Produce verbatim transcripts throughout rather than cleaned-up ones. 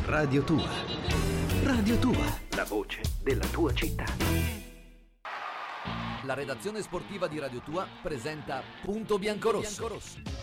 Radio Tua. Radio Tua, la voce della tua città. La redazione sportiva di Radio Tua presenta Punto Biancorosso.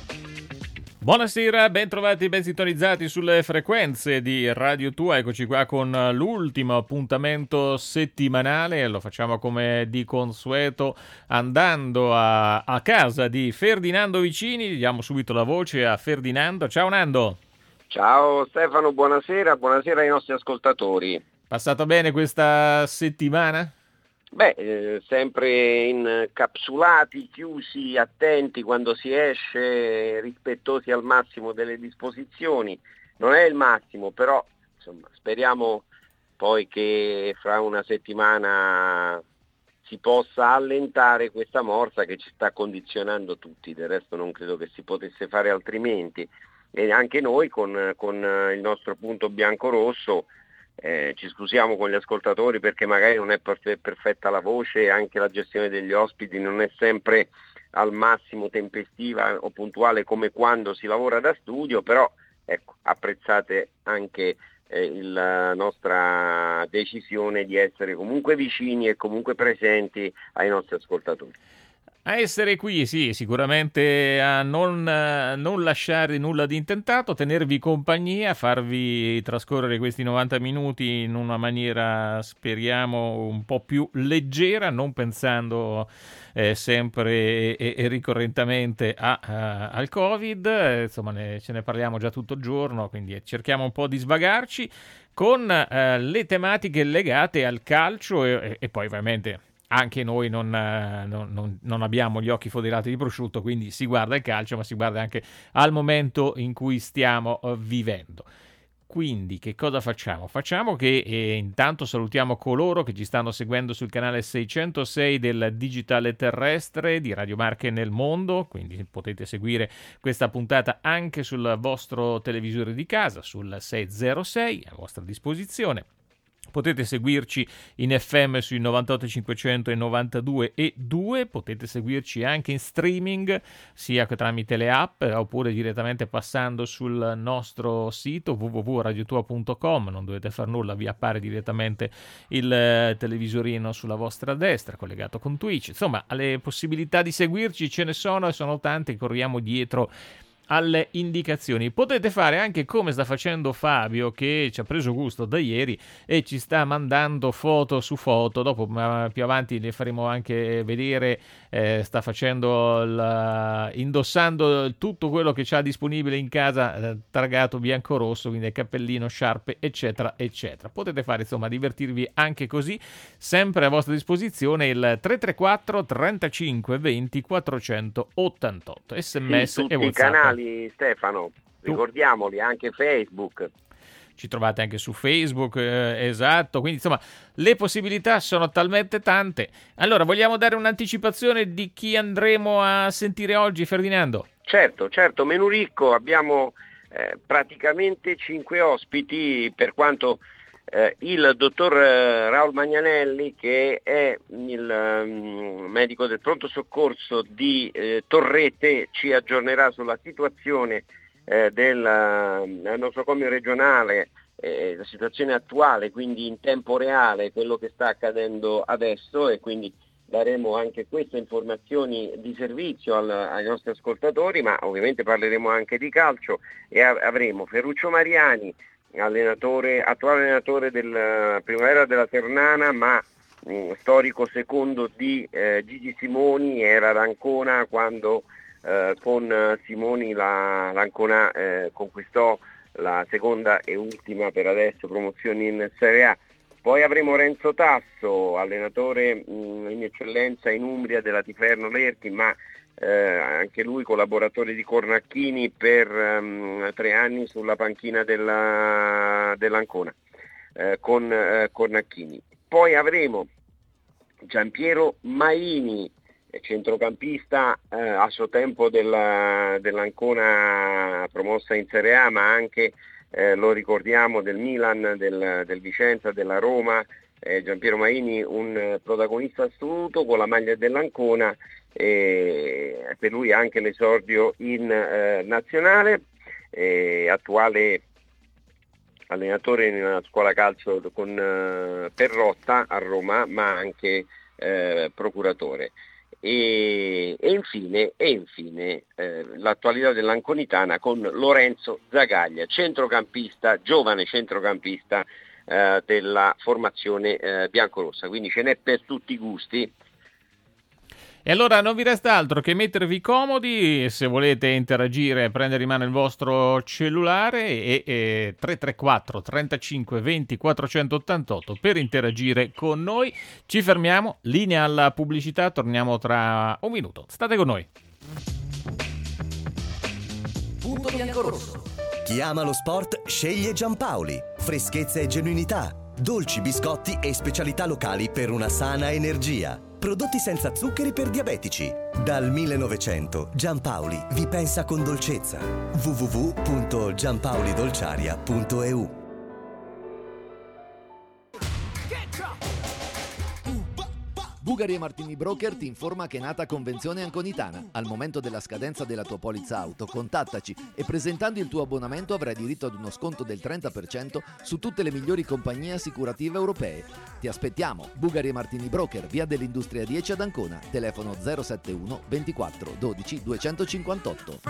Buonasera, ben trovati, ben sintonizzati sulle frequenze di Radio Tua. Eccoci qua con l'ultimo appuntamento settimanale. Lo facciamo come di consueto andando a, a casa di Ferdinando Vicini. Diamo subito la voce a Ferdinando. Ciao Nando. Ciao Stefano, buonasera, buonasera ai nostri ascoltatori. Passata bene questa settimana? Beh, eh, sempre incapsulati, chiusi, attenti quando si esce, rispettosi al massimo delle disposizioni. Non è il massimo, però insomma, speriamo poi che fra una settimana si possa allentare questa morsa che ci sta condizionando tutti. Del resto non credo che si potesse fare altrimenti. E anche noi con, con il nostro punto bianco-rosso eh, ci scusiamo con gli ascoltatori perché magari non è perfe- perfetta la voce e anche la gestione degli ospiti non è sempre al massimo tempestiva o puntuale come quando si lavora da studio, però ecco, apprezzate anche eh, la nostra decisione di essere comunque vicini e comunque presenti ai nostri ascoltatori. A essere qui, sì, sicuramente a non, non lasciare nulla di intentato, tenervi compagnia, farvi trascorrere questi novanta minuti in una maniera, speriamo, un po' più leggera, non pensando eh, sempre e, e ricorrentemente a, a, al Covid. Eh, insomma, ne, ce ne parliamo già tutto il giorno, quindi cerchiamo un po' di svagarci con eh, le tematiche legate al calcio e, e poi ovviamente... Anche noi non, non, non, non abbiamo gli occhi foderati di prosciutto, quindi si guarda il calcio, ma si guarda anche al momento in cui stiamo uh, vivendo. Quindi che cosa facciamo? Facciamo che eh, intanto salutiamo coloro che ci stanno seguendo sul canale seicentosei del digitale terrestre di Radio Marche nel mondo, quindi potete seguire questa puntata anche sul vostro televisore di casa, sul seicentosei a vostra disposizione. Potete seguirci in F M sui novantotto cinquecento e novantadue e due, potete seguirci anche in streaming sia tramite le app oppure direttamente passando sul nostro sito w w w punto radio tua punto com. Non dovete far nulla, vi appare direttamente il televisorino sulla vostra destra collegato con Twitch. Insomma, le possibilità di seguirci ce ne sono e sono tante, corriamo dietro alle indicazioni. Potete fare anche come sta facendo Fabio, che ci ha preso gusto da ieri e ci sta mandando foto su foto. Dopo ma più avanti le faremo anche vedere. Eh, sta facendo il, indossando tutto quello che c'ha disponibile in casa, eh, targato bianco-rosso, quindi cappellino, sciarpe, eccetera eccetera. Potete fare, insomma, divertirvi anche così, sempre a vostra disposizione il tre tre quattro trentacinque venti quattrocentottantotto sms sì, tutti e WhatsApp. I canali, Stefano, ricordiamoli, anche Facebook. Ci trovate anche su Facebook, eh, esatto, quindi insomma le possibilità sono talmente tante. Allora, vogliamo dare un'anticipazione di chi andremo a sentire oggi, Ferdinando? Certo, certo, menù ricco, abbiamo eh, praticamente cinque ospiti, per quanto eh, il dottor eh, Raul Magnanelli, che è il um, medico del pronto soccorso di eh, Torrette, ci aggiornerà sulla situazione Eh, del uh, nosocomio regionale, eh, la situazione attuale, quindi in tempo reale, quello che sta accadendo adesso, e quindi daremo anche queste informazioni di servizio al, ai nostri ascoltatori, ma ovviamente parleremo anche di calcio e a- avremo Ferruccio Mariani, allenatore, attuale allenatore del Primavera della Ternana, ma mh, storico secondo di eh, Gigi Simoni, era ad Ancona quando Eh, con Simoni la, l'Ancona eh, conquistò la seconda e ultima per adesso promozione in Serie A. Poi avremo Renzo Tasso, allenatore mh, in eccellenza in Umbria della Tiferno Lerchi, ma eh, anche lui collaboratore di Cornacchini per um, tre anni sulla panchina della, dell'Ancona eh, con eh, Cornacchini. Poi avremo Giampiero Maini, centrocampista eh, a suo tempo della, dell'Ancona promossa in Serie A, ma anche eh, lo ricordiamo del Milan, del, del Vicenza, della Roma. eh, Giampiero Maini un protagonista assoluto con la maglia dell'Ancona, e per lui anche l'esordio in eh, nazionale, eh, attuale allenatore in una scuola calcio con eh, Perrotta a Roma, ma anche eh, procuratore. E, e infine, e infine eh, l'attualità dell'Anconitana con Lorenzo Zagaglia, centrocampista, giovane centrocampista eh, della formazione eh, biancorossa, quindi ce n'è per tutti i gusti. E allora non vi resta altro che mettervi comodi, se volete interagire, prendere in mano il vostro cellulare e, e tre tre quattro trentacinque venti quattrocentottantotto per interagire con noi. Ci fermiamo, linea alla pubblicità, torniamo tra un minuto. State con noi. Punto biancorosso. Chi ama lo sport sceglie Giampaoli. Freschezza e genuinità. Dolci, biscotti e specialità locali per una sana energia. Prodotti senza zuccheri per diabetici. Dal millenovecento Giampaoli vi pensa con dolcezza. w w w punto giampaolidolciaria punto e u. Bugari e Martini Broker ti informa che è nata Convenzione Anconitana. Al momento della scadenza della tua polizza auto, contattaci e presentando il tuo abbonamento avrai diritto ad uno sconto del trenta per cento su tutte le migliori compagnie assicurative europee. Ti aspettiamo. Bugari e Martini Broker, via dell'Industria dieci ad Ancona, telefono zero sette uno ventiquattro dodici duecentocinquantotto.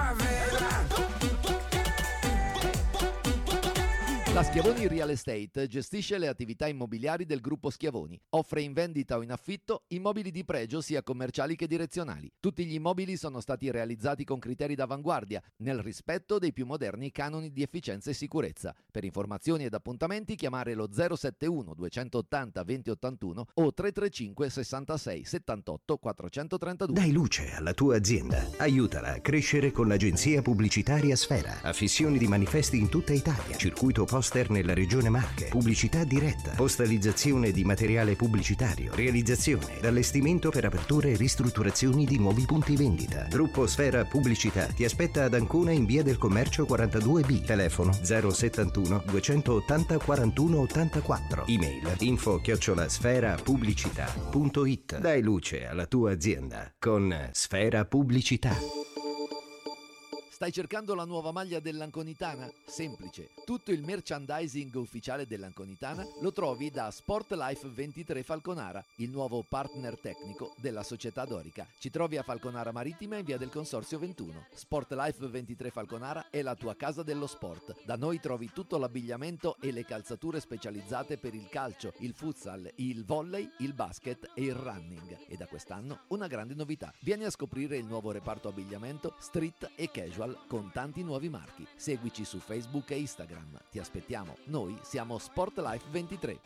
La Schiavoni Real Estate gestisce le attività immobiliari del gruppo Schiavoni. Offre in vendita o in affitto immobili di pregio sia commerciali che direzionali. Tutti gli immobili sono stati realizzati con criteri d'avanguardia, nel rispetto dei più moderni canoni di efficienza e sicurezza. Per informazioni ed appuntamenti chiamare lo zero sette uno duecentottanta venti ottantuno o tre tre cinque sessantasei settantotto quattrocentotrentadue. Dai luce alla tua azienda. Aiutala a crescere con l'agenzia pubblicitaria Sfera. Affissioni di manifesti in tutta Italia. Circuito poster nella regione Marche. Pubblicità diretta. Postalizzazione di materiale pubblicitario. Realizzazione ed allestimento per aperture e ristrutturazioni di nuovi punti vendita. Gruppo Sfera Pubblicità ti aspetta ad Ancona in via del Commercio quarantadue B. Telefono zero settantuno duecentottanta quarantuno ottantaquattro. Email info chiocciola sfera pubblicità punto it. Dai luce alla tua azienda con Sfera Pubblicità. Stai cercando la nuova maglia dell'Anconitana? Semplice. Tutto il merchandising ufficiale dell'Anconitana lo trovi da Sportlife ventitré Falconara, il nuovo partner tecnico della società dorica. Ci trovi a Falconara Marittima in via del Consorzio ventuno. Sportlife ventitré Falconara è la tua casa dello sport. Da noi trovi tutto l'abbigliamento e le calzature specializzate per il calcio, il futsal, il volley, il basket e il running. E da quest'anno una grande novità. Vieni a scoprire il nuovo reparto abbigliamento street e casual con tanti nuovi marchi. Seguici su Facebook e Instagram. Ti aspettiamo. Noi siamo Sportlife ventitré.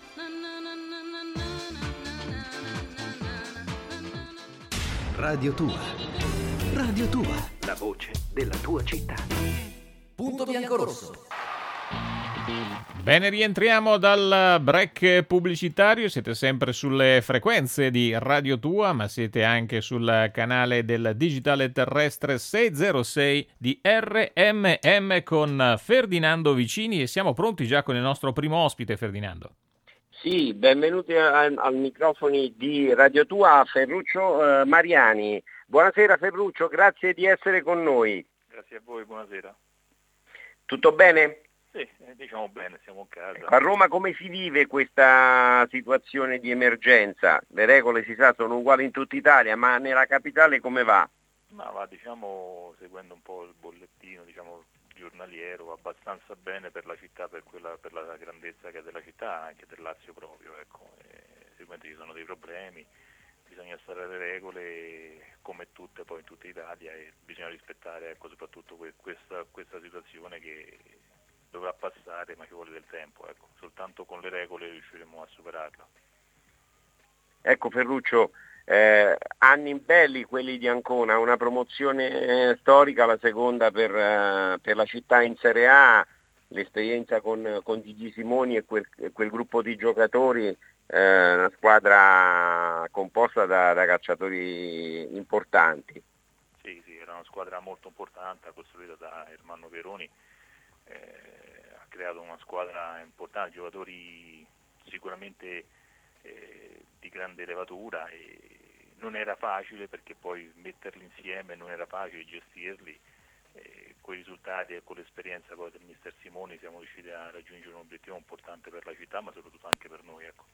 Radio Tua. Radio Tua. La voce della tua città. Punto biancorosso. Bene, rientriamo dal break pubblicitario. Siete sempre sulle frequenze di Radio Tua, ma siete anche sul canale del digitale terrestre seicentosei di R M M con Ferdinando Vicini e siamo pronti già con il nostro primo ospite, Ferdinando. Sì, benvenuti al, al microfoni di Radio Tua, Ferruccio eh, Mariani. Buonasera Ferruccio, grazie di essere con noi. Grazie a voi, buonasera. Tutto bene? Sì, eh, diciamo bene, siamo in casa. A Roma come si vive questa situazione di emergenza? Le regole, si sa, sono uguali in tutta Italia, ma nella capitale come va? Ma va, diciamo, seguendo un po' il bollettino, diciamo, giornaliero, va abbastanza bene per la città, per quella, per la grandezza che è della città, anche del Lazio proprio, ecco. E, sicuramente ci sono dei problemi, bisogna stare alle regole come tutte poi in tutta Italia e bisogna rispettare, ecco, soprattutto que- questa, questa situazione che dovrà passare, ma ci vuole del tempo, ecco. Soltanto con le regole riusciremo a superarla. Ecco Ferruccio, eh, anni belli quelli di Ancona, una promozione eh, storica, la seconda per, eh, per la città in Serie A, l'esperienza con, con Gigi Simoni e quel, quel gruppo di giocatori, eh, una squadra composta da, da calciatori importanti. Sì, sì, era una squadra molto importante, costruita da Ermanno Pieroni. Eh, ha creato una squadra importante, giocatori sicuramente eh, di grande levatura e non era facile perché poi metterli insieme non era facile, gestirli, eh, con i risultati e con l'esperienza poi del mister Simoni siamo riusciti a raggiungere un obiettivo importante per la città, ma soprattutto anche per noi. Ecco,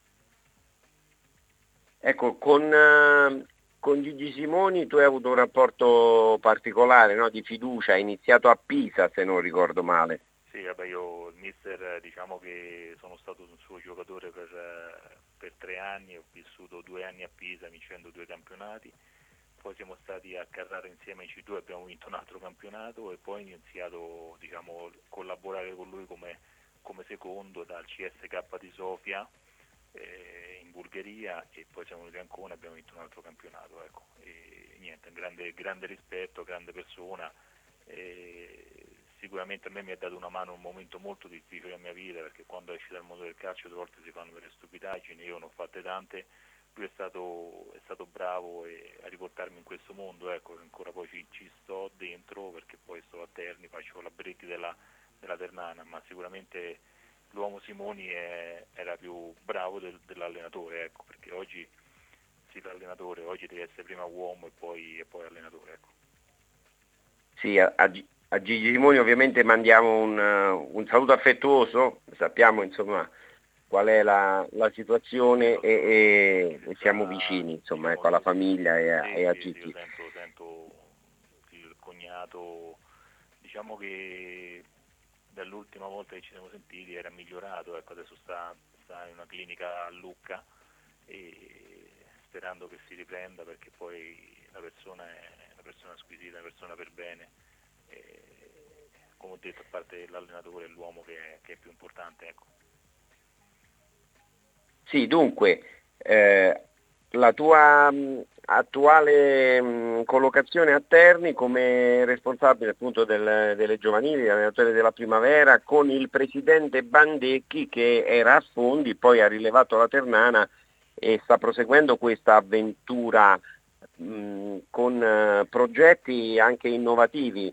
ecco con, uh, con Gigi Simoni tu hai avuto un rapporto particolare, no? Di fiducia, hai iniziato a Pisa se non ricordo male. Sì, vabbè, io il mister diciamo che sono stato un suo giocatore per, per tre anni, ho vissuto due anni a Pisa vincendo due campionati, poi siamo stati a Carrara insieme in C due, abbiamo vinto un altro campionato e poi ho iniziato diciamo, a collaborare con lui come, come secondo dal C S K di Sofia eh, in Bulgaria e poi siamo venuti a Ancona e abbiamo vinto un altro campionato. Ecco. E niente, grande, grande rispetto, grande persona. E sicuramente a me mi ha dato una mano in un momento molto difficile della mia vita, perché quando esci dal mondo del calcio due volte si fanno delle stupidaggini, io ne ho fatte tante, lui è stato, è stato bravo e, a riportarmi in questo mondo, ecco, ancora poi ci, ci sto dentro perché poi sto a Terni, faccio la Bretti della, della Ternana, ma sicuramente l'uomo Simoni è, era più bravo del, dell'allenatore, ecco, perché oggi si fa allenatore, oggi devi essere prima uomo e poi, e poi allenatore, ecco. Sì, a, a Gigi Simoni ovviamente mandiamo un, un saluto affettuoso, sappiamo insomma qual è la, la situazione e, e, e siamo vicini insomma, ecco, alla famiglia e a, sì, e a sì, Gigi. Io sento, sento il cognato, diciamo che dall'ultima volta che ci siamo sentiti era migliorato, ecco, adesso sta, sta in una clinica a Lucca e sperando che si riprenda perché poi la persona è una persona squisita, una persona per bene. E, come ho detto, a parte l'allenatore è l'uomo che è, che è più importante, ecco. Sì, dunque, eh, la tua mh, attuale mh, collocazione a Terni come responsabile appunto del, delle giovanili, allenatore della primavera, con il presidente Bandecchi che era a Fondi, poi ha rilevato la Ternana e sta proseguendo questa avventura mh, con uh, progetti anche innovativi.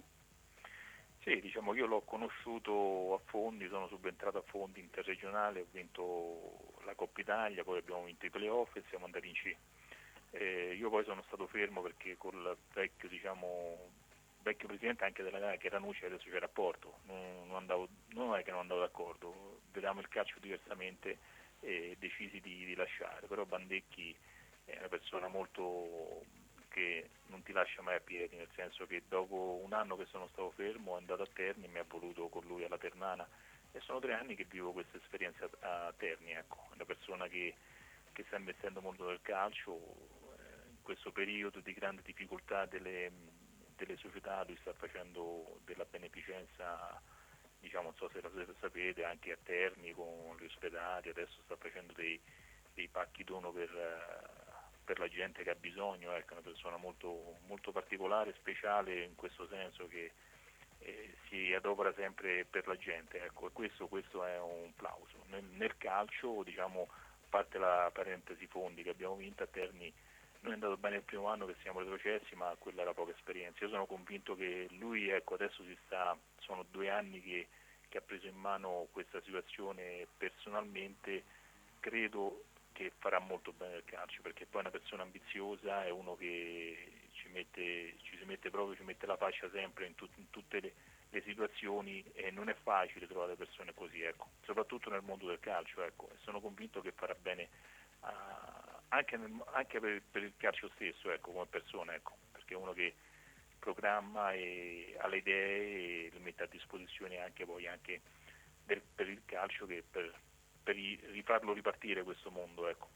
Sì, diciamo che io l'ho conosciuto a Fondi, sono subentrato a Fondi interregionale, ho vinto la Coppa Italia, poi abbiamo vinto i playoff e siamo andati in C. Eh, io poi sono stato fermo perché col vecchio, diciamo, vecchio presidente anche della gara, che era Nucci, adesso c'è rapporto, non, non, andavo, non è che non andavo d'accordo, vedevamo il calcio diversamente e decisi di, di lasciare, però Bandecchi è una persona molto che non ti lascia mai a piedi, nel senso che dopo un anno che sono stato fermo è andato a Terni e mi ha voluto con lui alla Ternana e sono tre anni che vivo questa esperienza a Terni, ecco, una persona che, che sta investendo molto nel calcio, eh, in questo periodo di grande difficoltà delle, delle società lui sta facendo della beneficenza, diciamo, non so se lo sapete, anche a Terni con gli ospedali, adesso sta facendo dei, dei pacchi dono per... per la gente che ha bisogno, ecco, una persona molto, molto particolare, speciale in questo senso che eh, si adopera sempre per la gente, ecco, e questo, questo è un plauso. Nel, nel calcio, diciamo, a parte la parentesi Fondi che abbiamo vinto a Terni, noi è andato bene il primo anno che siamo retrocessi, ma quella era poca esperienza. Io sono convinto che lui, ecco, adesso si sta, sono due anni che, che ha preso in mano questa situazione personalmente, credo che farà molto bene il calcio, perché poi è una persona ambiziosa, è uno che ci mette, ci si mette proprio, ci mette la faccia sempre in, tut, in tutte le, le situazioni e non è facile trovare persone così, ecco, soprattutto nel mondo del calcio, ecco, e sono convinto che farà bene uh, anche, nel, anche per, per il calcio stesso, ecco, come persona, ecco, perché è uno che programma e ha le idee e le mette a disposizione anche poi anche del, per il calcio che per per rifarlo ripartire questo mondo, ecco.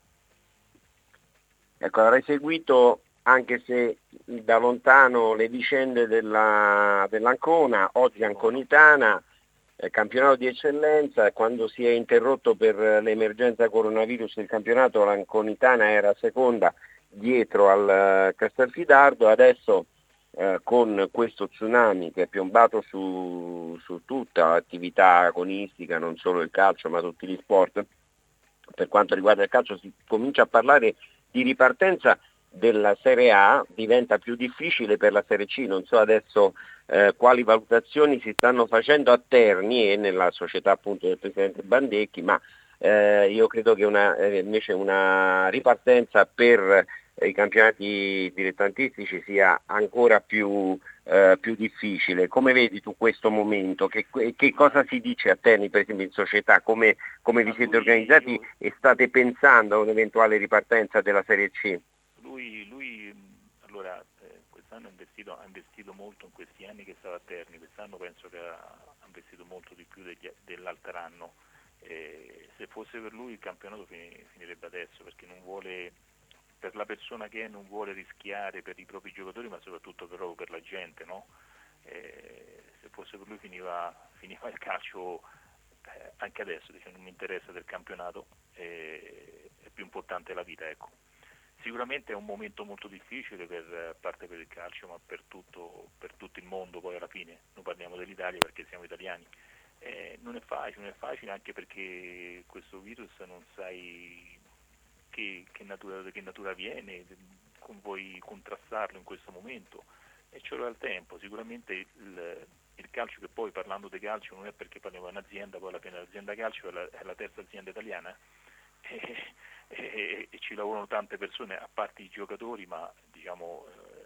Ecco, avrei seguito anche se da lontano le vicende della, dell'Ancona, oggi Anconitana, eh, campionato di eccellenza, quando si è interrotto per l'emergenza coronavirus il campionato, l'Anconitana era seconda dietro al Castelfidardo, adesso eh, con questo tsunami che è piombato su, su tutta l'attività agonistica, non solo il calcio ma tutti gli sport, per quanto riguarda il calcio si comincia a parlare di ripartenza della Serie A, diventa più difficile per la Serie C, non so adesso eh, quali valutazioni si stanno facendo a Terni e nella società appunto del presidente Bandecchi, ma eh, io credo che una, eh, invece una ripartenza per i campionati dilettantistici sia ancora più eh, più difficile. Come vedi tu questo momento? Che, che cosa si dice a Terni, per esempio in società? Come, come vi siete organizzati io, e state pensando a un'eventuale ripartenza della Serie C? Lui, lui allora, eh, quest'anno ha investito, ha investito molto in questi anni che stava a Terni, quest'anno penso che ha, ha investito molto di più degli, dell'altro anno. Eh, se fosse per lui il campionato finirebbe adesso, perché non vuole, per la persona che è, non vuole rischiare per i propri giocatori, ma soprattutto però per la gente, no? Eh, se fosse per lui finiva, finiva il calcio eh, anche adesso, dice, non mi interessa del campionato, eh, è più importante la vita, ecco. Sicuramente è un momento molto difficile, per, a parte per il calcio, ma per tutto, per tutto il mondo poi alla fine. Noi parliamo dell'Italia perché siamo italiani. Eh, non è facile, non è facile anche perché questo virus non sai che, che, natura, che natura viene, con, vuoi contrastarlo in questo momento e ci vorrà il tempo. Sicuramente il, il calcio, che poi parlando di calcio non è perché parliamo di un'azienda, poi alla fine l'azienda calcio è la, è la terza azienda italiana, e, e, e ci lavorano tante persone, a parte i giocatori, ma diciamo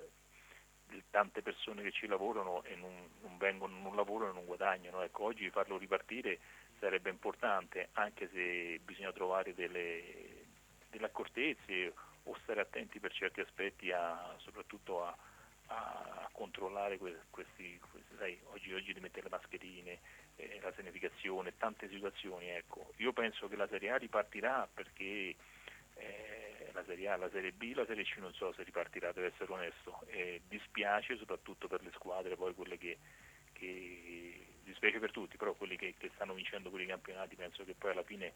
eh, tante persone che ci lavorano e non, non vengono, non lavorano e non guadagnano. Ecco, oggi farlo ripartire sarebbe importante, anche se bisogna trovare delle, delle accortezze o stare attenti per certi aspetti, a, soprattutto a, a controllare que, questi, questi sai, oggi, oggi di mettere le mascherine, eh, la sanificazione, tante situazioni. Ecco. Io penso che la Serie A ripartirà perché eh, la Serie A, la Serie B, la Serie C non so se ripartirà, devo essere onesto. Eh, dispiace soprattutto per le squadre, poi quelle che, che dispiace per tutti, però quelli che, che stanno vincendo quei campionati, penso che poi alla fine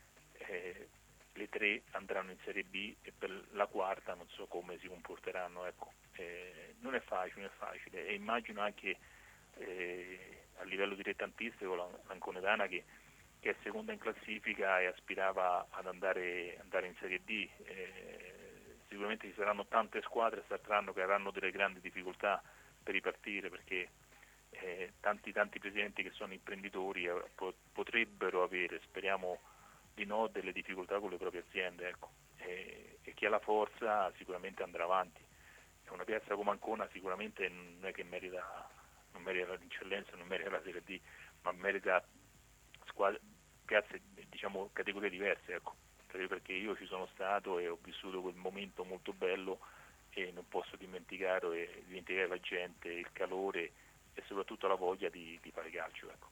eh, le tre andranno in Serie B e per la quarta non so come si comporteranno. Ecco. Eh, non è facile, non è facile, e immagino anche eh, a livello dilettantistico l'Anconetana che, che è seconda in classifica e aspirava ad andare, andare in Serie D. Eh, sicuramente ci saranno tante squadre quest'anno che avranno delle grandi difficoltà per ripartire, perché eh, tanti tanti presidenti che sono imprenditori eh, potrebbero avere, speriamo di no, delle difficoltà con le proprie aziende, ecco. E, e chi ha la forza sicuramente andrà avanti. È una piazza come Ancona sicuramente non è che merita, non merita l'eccellenza, non merita la Serie D, ma merita squadre, piazze, diciamo, categorie diverse, ecco. Perché io ci sono stato e ho vissuto quel momento molto bello e non posso dimenticare, dimenticare la gente, il calore e soprattutto la voglia di, di fare calcio, ecco.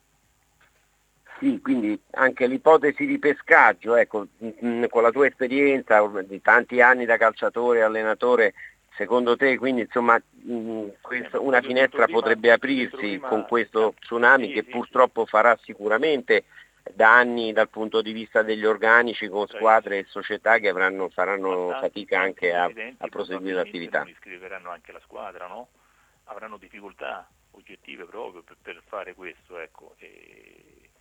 Sì, quindi anche l'ipotesi di pescaggio, ecco, con la tua esperienza di tanti anni da calciatore, allenatore, secondo te quindi insomma questo, una finestra potrebbe aprirsi con questo tsunami che purtroppo farà sicuramente danni dal punto di vista degli organici, con squadre e società che avranno, faranno fatica anche a, a proseguire l'attività. Non iscriveranno anche la squadra, no? Avranno difficoltà oggettive proprio per, per fare questo, ecco. E...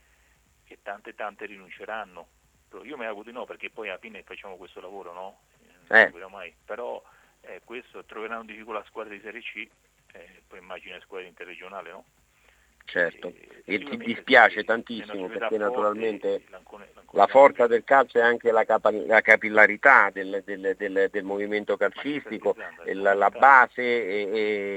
e tante tante rinunceranno. Io mi auguro di no, perché poi alla fine facciamo questo lavoro, no? Non eh. si mai. Però eh, questo troveranno difficoltà la squadra di Serie C, eh, poi immagina squadra interregionale, no? Certo, e, e ti dispiace tantissimo perché naturalmente l'Ancone, l'Ancone la forza del calcio è anche la, capa- la capillarità del, del, del, del movimento calcistico, la, la base e,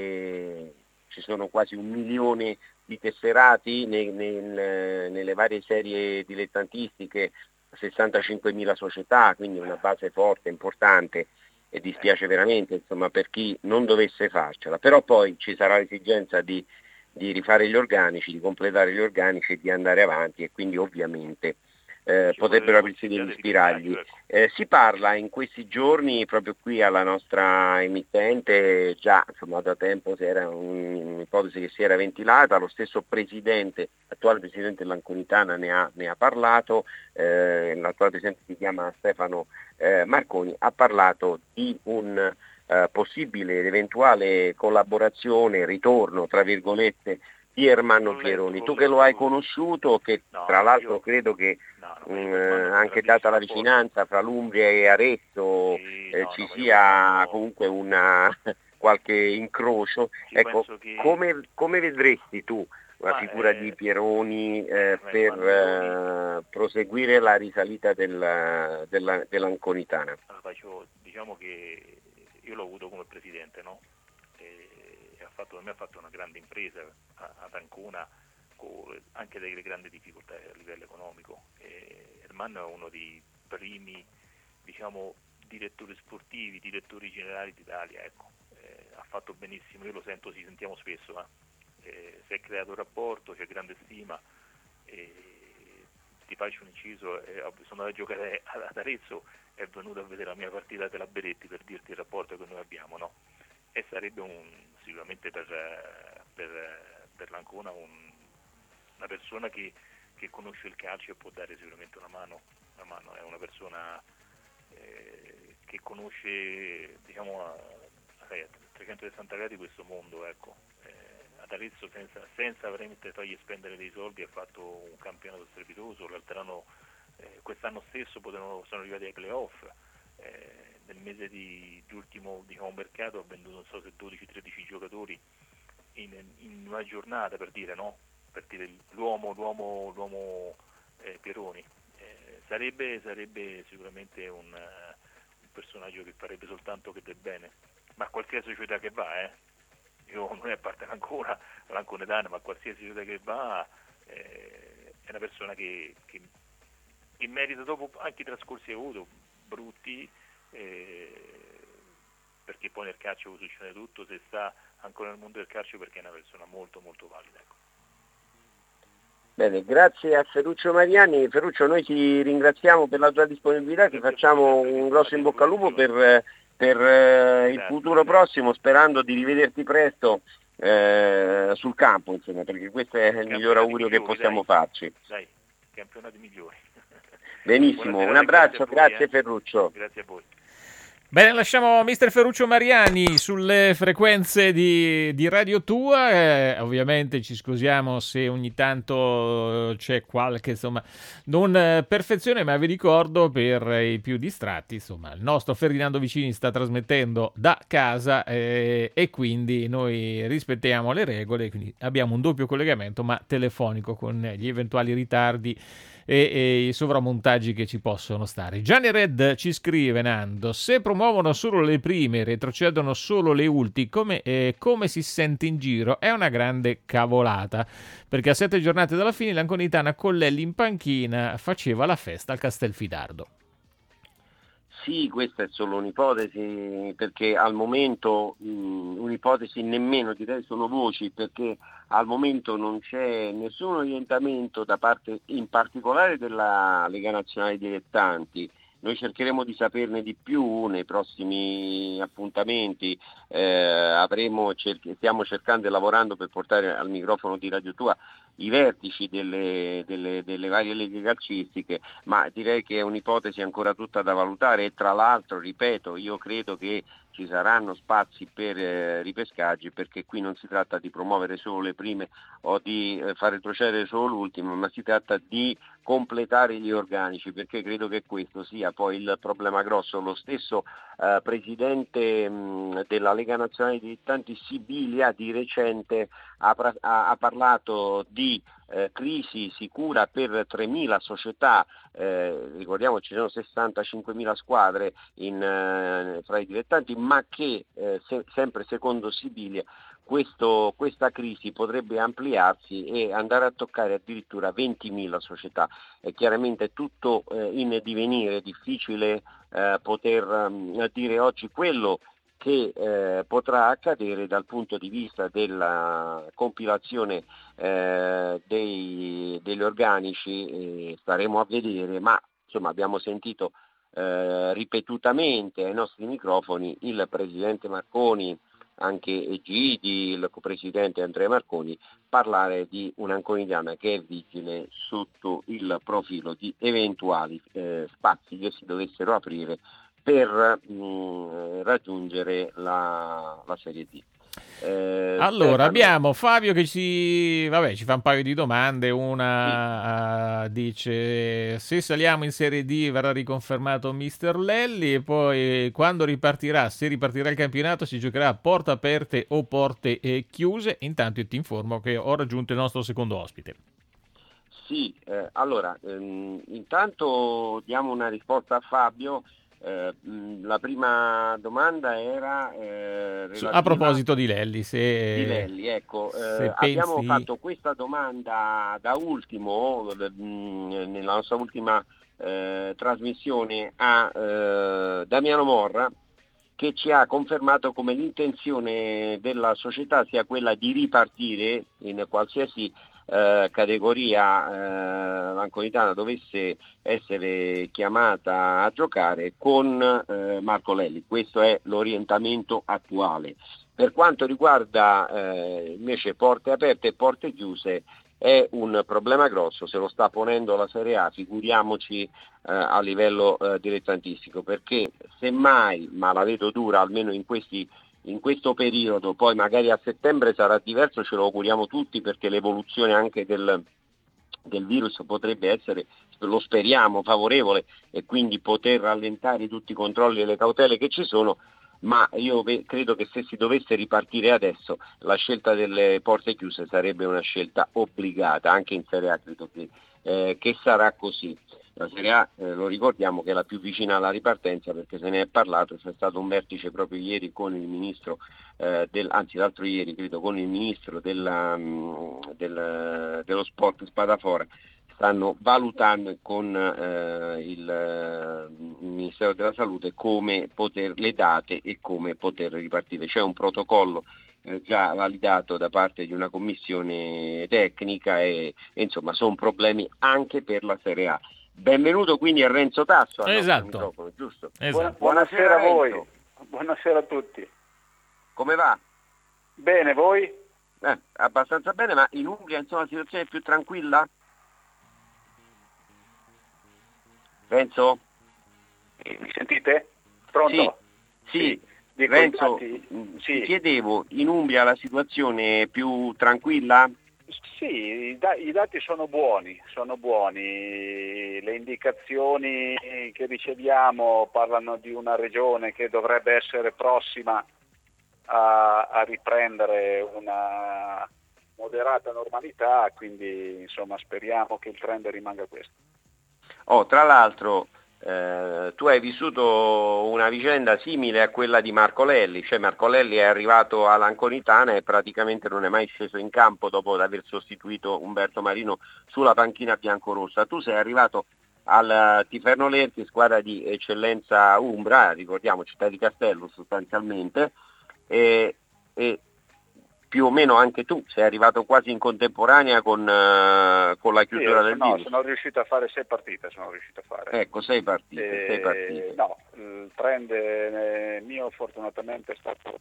e ci sono quasi un milione di tesserati nei, nel, nelle varie serie dilettantistiche, sessantacinquemila società, quindi una base forte, importante, e dispiace veramente insomma per chi non dovesse farcela, però poi ci sarà l'esigenza di, di rifare gli organici, di completare gli organici e di andare avanti, e quindi ovviamente eh, potrebbero aprirsi degli spiragli. Eh, si parla in questi giorni proprio qui alla nostra emittente, già insomma da tempo si era un, un'ipotesi che si era ventilata, lo stesso presidente, l'attuale presidente dell'Anconitana ne ha, ne ha parlato, eh, l'attuale presidente si chiama Stefano eh, Marconi, ha parlato di un eh, possibile eventuale collaborazione, ritorno tra virgolette di Ermanno Pieroni. Tu che lo hai conosciuto, che no, tra l'altro io, credo che no, no, mh, anche data la vicinanza fra l'Umbria e Arezzo sì, eh, no, ci no, sia io, comunque una qualche incrocio, ecco, che... come, come vedresti tu la Ma, figura eh, di Pieroni eh, eh, per Pieroni... eh, proseguire la risalita del, della, dell'Anconitana? Allora, faccio, diciamo che io l'ho avuto come presidente, no? E ha fatto, per me ha fatto una grande impresa a, ad Ancona, con anche delle grandi difficoltà a livello economico. E Ermanno è uno dei primi, diciamo, direttori sportivi, direttori generali d'Italia, ecco. Eh, ha fatto benissimo, io lo sento, ci sentiamo spesso, eh. Eh, si è creato un rapporto, c'è grande stima. Eh, ti faccio un inciso, eh, sono andato a giocare ad Arezzo, è venuto a vedere la mia partita della Beretti per dirti il rapporto che noi abbiamo, no? E sarebbe un, sicuramente per, per, per l'Ancona un, una persona che, che conosce il calcio e può dare sicuramente una mano, una mano. È una persona eh, che conosce, diciamo, a, a trecentosessanta gradi questo mondo, ecco. Eh, ad Arezzo senza, senza veramente fargli spendere dei soldi ha fatto un campionato strepitoso. L'altro anno, eh, quest'anno stesso potevano, sono arrivati ai playoff. Eh, nel mese di, di ultimo, diciamo, mercato ha venduto non so se dodici tredici giocatori in, in una giornata, per dire, no? Per dire l'uomo, l'uomo, l'uomo eh, Pieroni. Eh, sarebbe, sarebbe sicuramente un, uh, un personaggio che farebbe soltanto che del bene, ma a qualsiasi società che va, eh. Io non è parte ancora l'Anconetana, ma a qualsiasi società che va eh, è una persona che, che, che merita, dopo anche i trascorsi che ha avuto brutti, eh, perché poi nel calcio succede tutto, se sta ancora nel mondo del calcio perché è una persona molto molto valida, ecco. Bene, grazie a Ferruccio Mariani. Ferruccio, noi ti ringraziamo per la tua disponibilità, ti facciamo un grosso in bocca al lupo per, per eh, il futuro prossimo, sperando di rivederti presto eh, sul campo, insomma, perché questo è il miglior augurio che possiamo dai, farci. Dai, campionati migliori. Benissimo, Buonasera, un abbraccio, grazie, voi, grazie eh. Ferruccio. Grazie a voi. Bene, lasciamo mister Ferruccio Mariani sulle frequenze di, di Radio Tua. Eh, ovviamente ci scusiamo se ogni tanto c'è qualche, insomma, non eh, perfezione, ma vi ricordo per i più distratti, insomma, il nostro Ferdinando Vicini sta trasmettendo da casa eh, e quindi noi rispettiamo le regole, quindi abbiamo un doppio collegamento ma telefonico con gli eventuali ritardi e, e i sovramontaggi che ci possono stare. Gianni Red ci scrive, Nando, se promuovono solo le prime e retrocedono solo le ultime, come, eh, come si sente in giro? È una grande cavolata, perché a sette giornate dalla fine l'Anconitana con Lelli in panchina faceva la festa al Castelfidardo. Sì, questa è solo un'ipotesi, perché al momento mh, un'ipotesi nemmeno, direi sono voci, perché al momento non c'è nessun orientamento da parte in particolare della Lega Nazionale Dilettanti. Noi cercheremo di saperne di più nei prossimi appuntamenti, eh, avremo cer- stiamo cercando e lavorando per portare al microfono di Radio Tua i vertici delle, delle, delle varie leghe calcistiche, ma direi che è un'ipotesi ancora tutta da valutare e tra l'altro, ripeto, io credo che ci saranno spazi per eh, ripescaggi, perché qui non si tratta di promuovere solo le prime o di eh, far retrocedere solo l'ultimo, ma si tratta di completare gli organici, perché credo che questo sia poi il problema grosso. Lo stesso eh, presidente mh, della Lega Nazionale Dilettanti Sibilia di recente ha, pra- ha, ha parlato di eh, crisi sicura per tremila società, eh, ricordiamo ci sono sessantacinquemila squadre in, eh, fra i dilettanti, ma che eh, se- sempre secondo Sibilia Questo, questa crisi potrebbe ampliarsi e andare a toccare addirittura ventimila società. È chiaramente tutto eh, in divenire, è difficile eh, poter um, dire oggi quello che eh, potrà accadere dal punto di vista della compilazione eh, dei, degli organici, eh, staremo a vedere, ma insomma abbiamo sentito eh, ripetutamente ai nostri microfoni il presidente Marconi, anche Egidi, il co-presidente Andrea Marconi, parlare di un'Anconitana che è vigile sotto il profilo di eventuali eh, spazi che si dovessero aprire per mh, raggiungere la, la Serie D. Eh, allora Stefano, abbiamo Fabio che ci, vabbè, ci fa un paio di domande. Una sì. uh, dice: se saliamo in Serie D verrà riconfermato mister Lelli, e poi quando ripartirà, se ripartirà il campionato, si giocherà a porte aperte o porte eh, chiuse. Intanto io ti informo che ho raggiunto il nostro secondo ospite. Sì, eh, allora ehm, intanto diamo una risposta a Fabio. Eh, la prima domanda era eh, relativa... a proposito di Lelli, se, di Lelli, ecco, se eh, pensi... abbiamo fatto questa domanda da ultimo mh, nella nostra ultima eh, trasmissione a eh, Damiano Morra, che ci ha confermato come l'intenzione della società sia quella di ripartire in qualsiasi Eh, categoria eh, l'Anconitana dovesse essere chiamata a giocare con eh, Marco Lelli. Questo è l'orientamento attuale. Per quanto riguarda eh, invece porte aperte e porte chiuse, è un problema grosso, se lo sta ponendo la Serie A, figuriamoci eh, a livello eh, dilettantistico, perché semmai, ma la vedo dura almeno in questi in questo periodo, poi magari a settembre sarà diverso, ce lo auguriamo tutti, perché l'evoluzione anche del, del virus potrebbe essere, lo speriamo, favorevole, e quindi poter rallentare tutti i controlli e le cautele che ci sono, ma io credo che se si dovesse ripartire adesso la scelta delle porte chiuse sarebbe una scelta obbligata, anche in Serie A credo che, eh, che sarà così. La Serie A, eh, lo ricordiamo, che è la più vicina alla ripartenza, perché se ne è parlato, c'è stato un vertice proprio ieri con il ministro, eh, del, anzi l'altro ieri credo, con il ministro della, mh, del, dello sport Spadafora. Stanno valutando con eh, il, eh, il Ministero della Salute come poter, le date e come poter ripartire. C'è un protocollo eh, già validato da parte di una commissione tecnica e, e insomma sono problemi anche per la Serie A. Benvenuto quindi a Renzo Tasso al esatto. nostro microfono, giusto? Esatto. Buonasera, buonasera a voi. Buonasera a tutti. Come va? Bene, voi? Eh, abbastanza bene, ma in Umbria insomma la situazione è più tranquilla? Renzo? Eh, mi sentite? Pronto? Sì, sì. sì. Renzo, infatti, ti sì. chiedevo, in Umbria la situazione è più tranquilla? Sì, i, da- i dati sono buoni, sono buoni, le indicazioni che riceviamo parlano di una regione che dovrebbe essere prossima a, a riprendere una moderata normalità, quindi insomma speriamo che il trend rimanga questo. Oh, tra l'altro eh, tu hai vissuto una vicenda simile a quella di Marco Lelli, cioè Marco Lelli è arrivato all'Anconitana e praticamente non è mai sceso in campo dopo aver sostituito Umberto Marino sulla panchina biancorossa. Tu sei arrivato al Tiferno Lerchi, squadra di eccellenza umbra, ricordiamo Città di Castello sostanzialmente, e, e più o meno anche tu sei arrivato quasi in contemporanea con, uh, con la chiusura sì, del no, virus. Sono riuscito a fare sei partite, sono riuscito a fare. Ecco, sei partite, e, sei partite. No, il trend eh, mio fortunatamente è stato...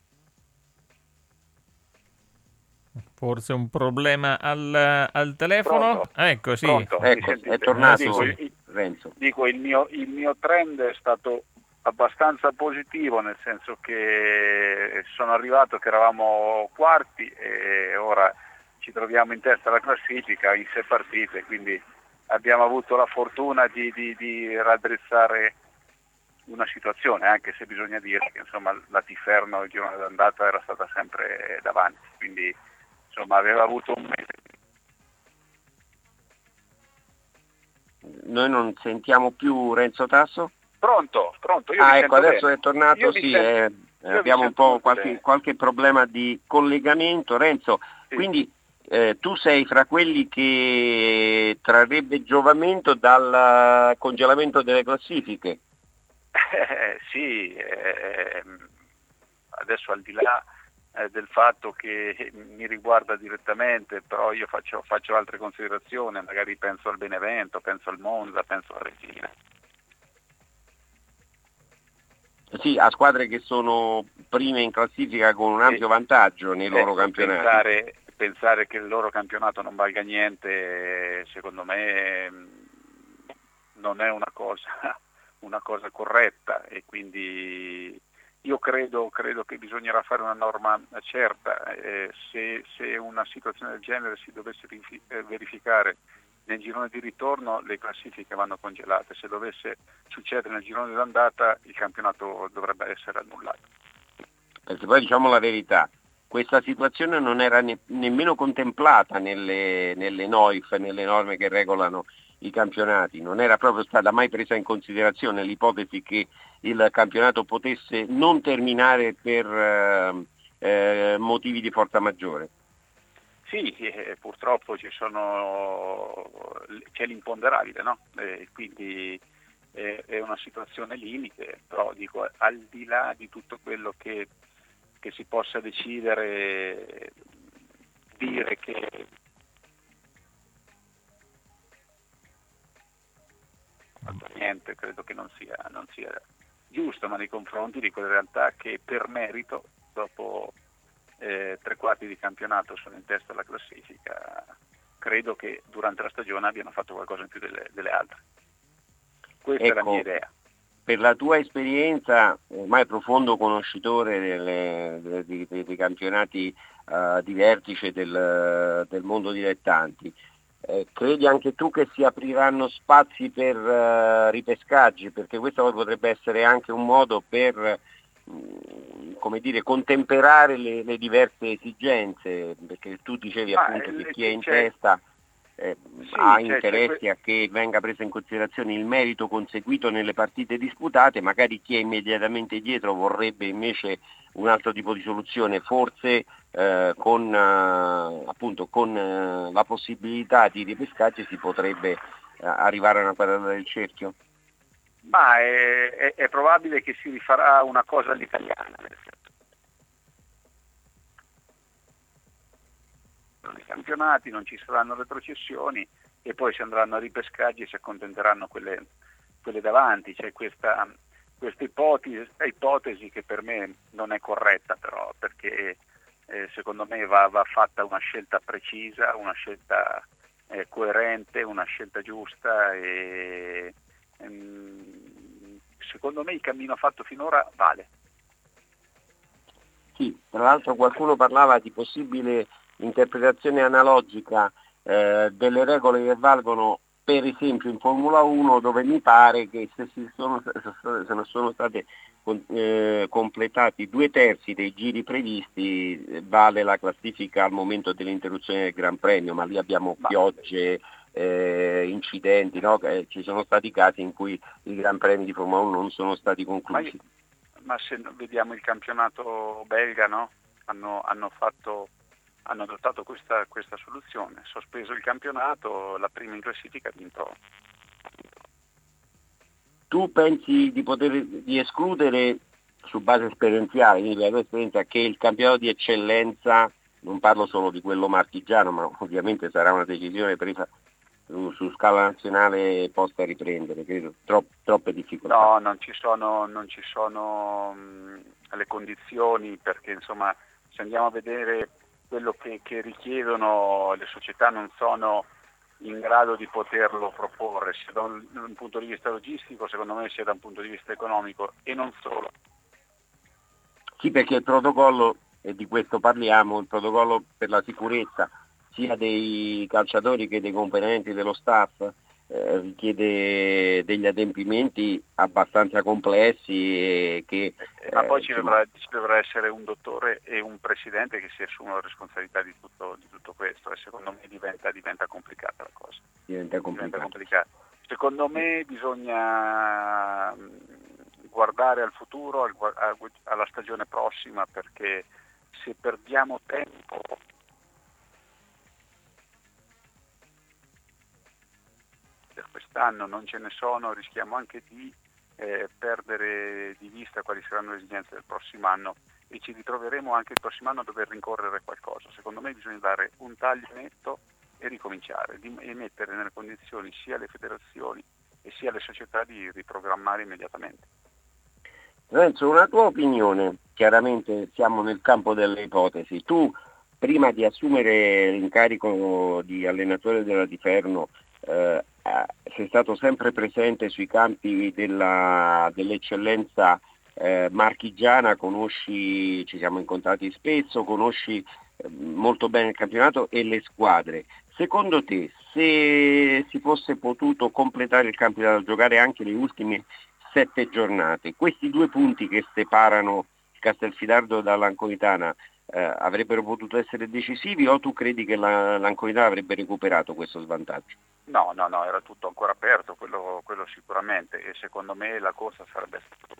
Forse un problema al, al telefono? Pronto? Ecco, sì. Pronto? Ecco, è tornato dico, il, Renzo. Dico, il mio, il mio trend è stato abbastanza positivo, nel senso che sono arrivato che eravamo quarti e ora ci troviamo in testa alla classifica in sei partite, quindi abbiamo avuto la fortuna di, di, di raddrizzare una situazione, anche se bisogna dire che insomma la Tiferno il giorno d'andata era stata sempre davanti, quindi insomma aveva avuto un mese. Noi non sentiamo più Renzo Tasso? Pronto, pronto. Io ah, mi ecco, sento adesso bene. è tornato, io sì, sento, eh, abbiamo un po' qualche, qualche problema di collegamento. Renzo, sì. Quindi eh, tu sei fra quelli che trarrebbe giovamento dal congelamento delle classifiche? Eh, sì, eh, adesso al di là eh, del fatto che mi riguarda direttamente, però io faccio, faccio altre considerazioni, magari penso al Benevento, penso al Monza, penso a Regina. Sì, a squadre che sono prime in classifica con un ampio vantaggio nei loro ecco, campionati. Pensare, pensare che il loro campionato non valga niente, secondo me non è una cosa, una cosa corretta, e quindi io credo, credo che bisognerà fare una norma certa. Eh, se, se una situazione del genere si dovesse verificare nel girone di ritorno, le classifiche vanno congelate. Se dovesse succedere nel girone d'andata, il campionato dovrebbe essere annullato. Perché poi diciamo la verità, questa situazione non era ne- nemmeno contemplata nelle, nelle N O I F, nelle norme che regolano i campionati, non era proprio stata mai presa in considerazione l'ipotesi che il campionato potesse non terminare per eh, eh, motivi di forza maggiore. Sì, eh, purtroppo ci sono, c'è l'imponderabile, no? Eh, quindi eh, è una situazione limite, però dico, al di là di tutto quello che, che si possa decidere, dire che niente, credo che non sia, non sia giusto, ma nei confronti di quelle realtà che per merito, dopo eh, tre quarti di campionato, sono in testa alla classifica, credo che durante la stagione abbiano fatto qualcosa in più delle, delle altre. Questa Ecco, è la mia idea. Per la tua esperienza, ormai profondo conoscitore delle, delle, dei, dei, dei campionati uh, di vertice del, del mondo dilettanti, Eh, credi anche tu che si apriranno spazi per uh, ripescaggi? Perché questo poi potrebbe essere anche un modo per mh, come dire, contemperare le, le diverse esigenze, perché tu dicevi Ma, appunto che eh, chi è in c'è... testa eh, sì, ha c'è, interessi c'è... a che venga preso in considerazione il merito conseguito nelle partite disputate, magari chi è immediatamente dietro vorrebbe invece un altro tipo di soluzione, forse eh, con, eh, appunto, con eh, la possibilità di ripescaggio si potrebbe eh, arrivare a una quadratura del cerchio? Ma è, è, è probabile che si rifarà una cosa all'italiana, nel senso. Nei campionati non ci saranno retrocessioni e poi si andranno a ripescaggi e si accontenteranno quelle, quelle davanti. C'è questa, questa ipotesi, ipotesi che per me non è corretta, però, perché eh, secondo me va, va fatta una scelta precisa, una scelta eh, coerente, una scelta giusta e ehm, secondo me il cammino fatto finora vale. Sì, tra l'altro qualcuno parlava di possibile interpretazione analogica eh, delle regole che valgono per esempio in Formula uno, dove mi pare che se, si sono, se non sono state eh, completati due terzi dei giri previsti vale la classifica al momento dell'interruzione del Gran Premio, ma lì abbiamo piogge, eh, incidenti, no? Eh, ci sono stati casi in cui i Gran Premi di Formula uno non sono stati conclusi. Ma, ma se vediamo il campionato belga, no? Hanno, hanno fatto hanno adottato questa, questa soluzione, sospeso il campionato, la prima in classifica ha vinto. Tu pensi di poter di escludere su base esperienziale, quindi la tua esperienza, che il campionato di eccellenza, non parlo solo di quello marchigiano, ma ovviamente sarà una decisione presa su, su scala nazionale posta a riprendere, credo, Tro, troppe difficoltà. No, non ci sono, non ci sono mh, le condizioni, perché insomma se andiamo a vedere quello che, che richiedono le società non sono in grado di poterlo proporre, sia da un, da un punto di vista logistico, secondo me, sia da un punto di vista economico, e non solo. Sì, perché il protocollo, e di questo parliamo, il protocollo per la sicurezza sia dei calciatori che dei componenti dello staff eh, richiede degli adempimenti abbastanza complessi e che eh, ma poi eh, ci, dovrà, ci dovrà essere un dottore e un presidente che si assumono la responsabilità di tutto, di tutto questo, e secondo me diventa, diventa complicata la cosa. Diventa complicato. Diventa complicata. Secondo me bisogna guardare al futuro, al, alla stagione prossima, perché se perdiamo tempo per quest'anno non ce ne sono, rischiamo anche di eh, perdere di vista quali saranno le esigenze del prossimo anno e ci ritroveremo anche il prossimo anno a dover rincorrere qualcosa. Secondo me bisogna dare un taglio netto e ricominciare di, e mettere nelle condizioni sia le federazioni e sia le società di riprogrammare immediatamente. Lorenzo, una tua opinione, chiaramente siamo nel campo delle ipotesi. Tu prima di assumere l'incarico di allenatore della Di Ferno eh, sei stato sempre presente sui campi della, dell'eccellenza eh, marchigiana, conosci, ci siamo incontrati spesso, conosci eh, molto bene il campionato e le squadre. Secondo te, se si fosse potuto completare il campionato, giocare anche le ultime sette giornate, questi due punti che separano Castelfidardo dall'Anconitana eh, avrebbero potuto essere decisivi, o tu credi che la, l'Anconitana avrebbe recuperato questo svantaggio? No, no, no, era tutto ancora aperto, quello, quello sicuramente, e secondo me la corsa sarebbe stata...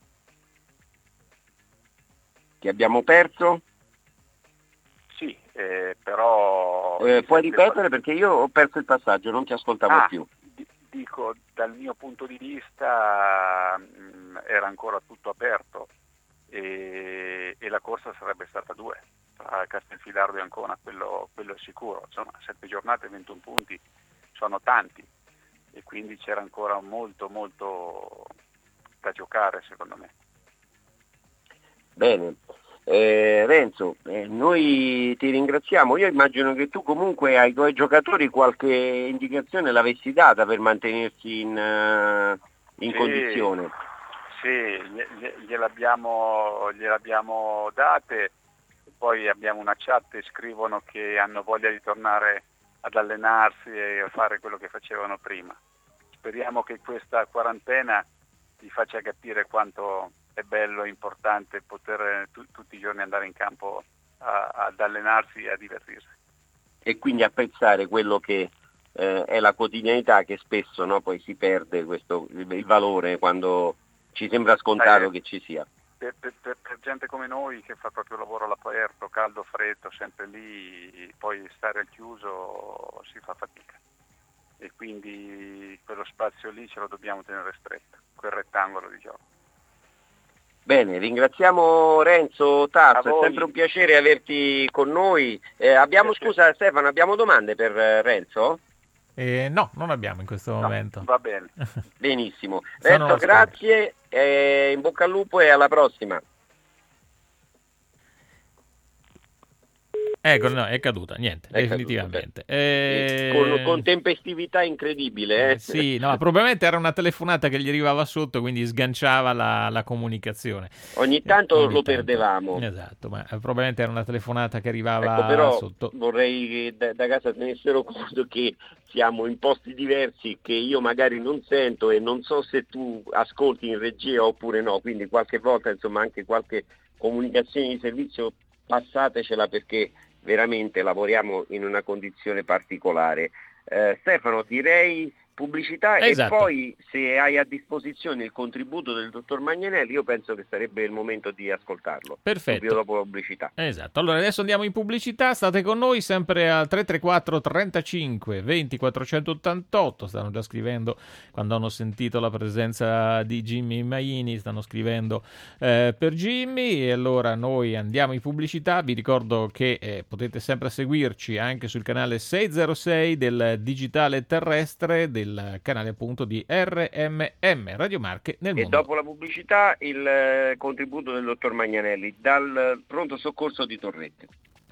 Che abbiamo perso? Sì, eh, però... Eh, puoi ripetere perché io ho perso il passaggio, non ti ascoltavo ah, più. D- dico, dal mio punto di vista mh, era ancora tutto aperto e, e la corsa sarebbe stata due, tra Castelfidardo e Ancona, quello, quello è sicuro. Insomma, sette giornate, ventuno punti sono tanti e quindi c'era ancora molto molto da giocare, secondo me. Bene, eh, Renzo, eh, noi ti ringraziamo. Io immagino che tu comunque ai tuoi giocatori qualche indicazione l'avessi data per mantenersi in, uh, in sì, condizione. Sì, gliel'abbiamo, gliel'abbiamo date, poi abbiamo una chat e scrivono che hanno voglia di tornare ad allenarsi e a fare quello che facevano prima. Speriamo che questa quarantena gli faccia capire quanto è bello e importante poter tu, tutti i giorni andare in campo a, ad allenarsi e a divertirsi. E quindi apprezzare quello che eh, è la quotidianità, che spesso, no, poi si perde questo, il, il valore quando ci sembra scontato Sai, che ci sia. Per, per, per, per gente come noi che fa proprio lavoro all'aperto, caldo, freddo, sempre lì, poi stare al chiuso si fa fatica. E quindi quello spazio lì ce lo dobbiamo tenere stretto, quel rettangolo di gioco. Bene, ringraziamo Renzo Tarso, è sempre un piacere averti con noi. Eh, abbiamo, scusa Stefano, abbiamo domande per eh, Renzo? Eh, no, non abbiamo in questo no, momento. Va bene. Benissimo. Renzo, grazie, eh, in bocca al lupo e alla prossima. Ecco, no, è caduta, niente, è definitivamente. Caduta, eh... con, con tempestività incredibile. Eh? Sì, no, probabilmente era una telefonata che gli arrivava sotto, quindi sganciava la, la comunicazione. Ogni tanto eh, ogni lo tanto. perdevamo. Esatto, ma probabilmente era una telefonata che arrivava ecco, però sotto. Vorrei che da, da casa tenessero conto che siamo in posti diversi, che io magari non sento e non so se tu ascolti in regia oppure no, quindi qualche volta insomma anche qualche comunicazione di servizio passatecela, perché veramente lavoriamo in una condizione particolare. Eh, Stefano, direi pubblicità esatto. E poi se hai a disposizione il contributo del dottor Magnanelli, io penso che sarebbe il momento di ascoltarlo. Perfetto. Subito dopo la pubblicità. Esatto, allora adesso andiamo in pubblicità, state con noi sempre al tre tre quattro trentacinque venti quattrocentottantotto, stanno già scrivendo quando hanno sentito la presenza di Jimmy Maini, stanno scrivendo eh, per Jimmy, e allora noi andiamo in pubblicità. Vi ricordo che eh, potete sempre seguirci anche sul canale seicentosei del digitale terrestre, del canale appunto di R M M, Radio Marche nel mondo. E dopo la pubblicità il eh, contributo del dottor Magnanelli dal pronto soccorso di Torrette.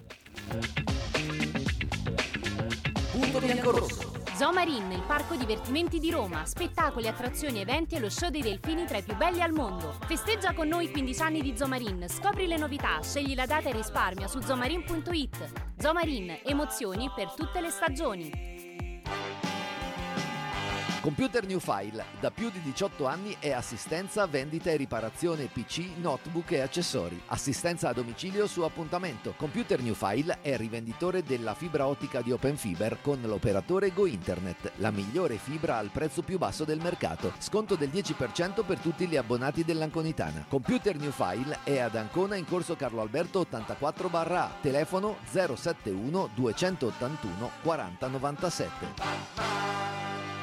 Punto biancorosso. Zomarin, il parco divertimenti di Roma, spettacoli, attrazioni, eventi e lo show dei delfini tra i più belli al mondo. Festeggia con noi quindici anni di Zomarin, scopri le novità, scegli la data e risparmia su zomarin punto it. Zomarin, emozioni per tutte le stagioni. Computer New File, da più di diciotto anni è assistenza, vendita e riparazione P C, notebook e accessori. Assistenza a domicilio su appuntamento. Computer New File è rivenditore della fibra ottica di Open Fiber con l'operatore Go Internet, la migliore fibra al prezzo più basso del mercato. Sconto del dieci per cento per tutti gli abbonati dell'Anconitana. Computer New File è ad Ancona in corso Carlo Alberto ottantaquattro barra A, telefono zero sette uno due otto uno quaranta novantasette.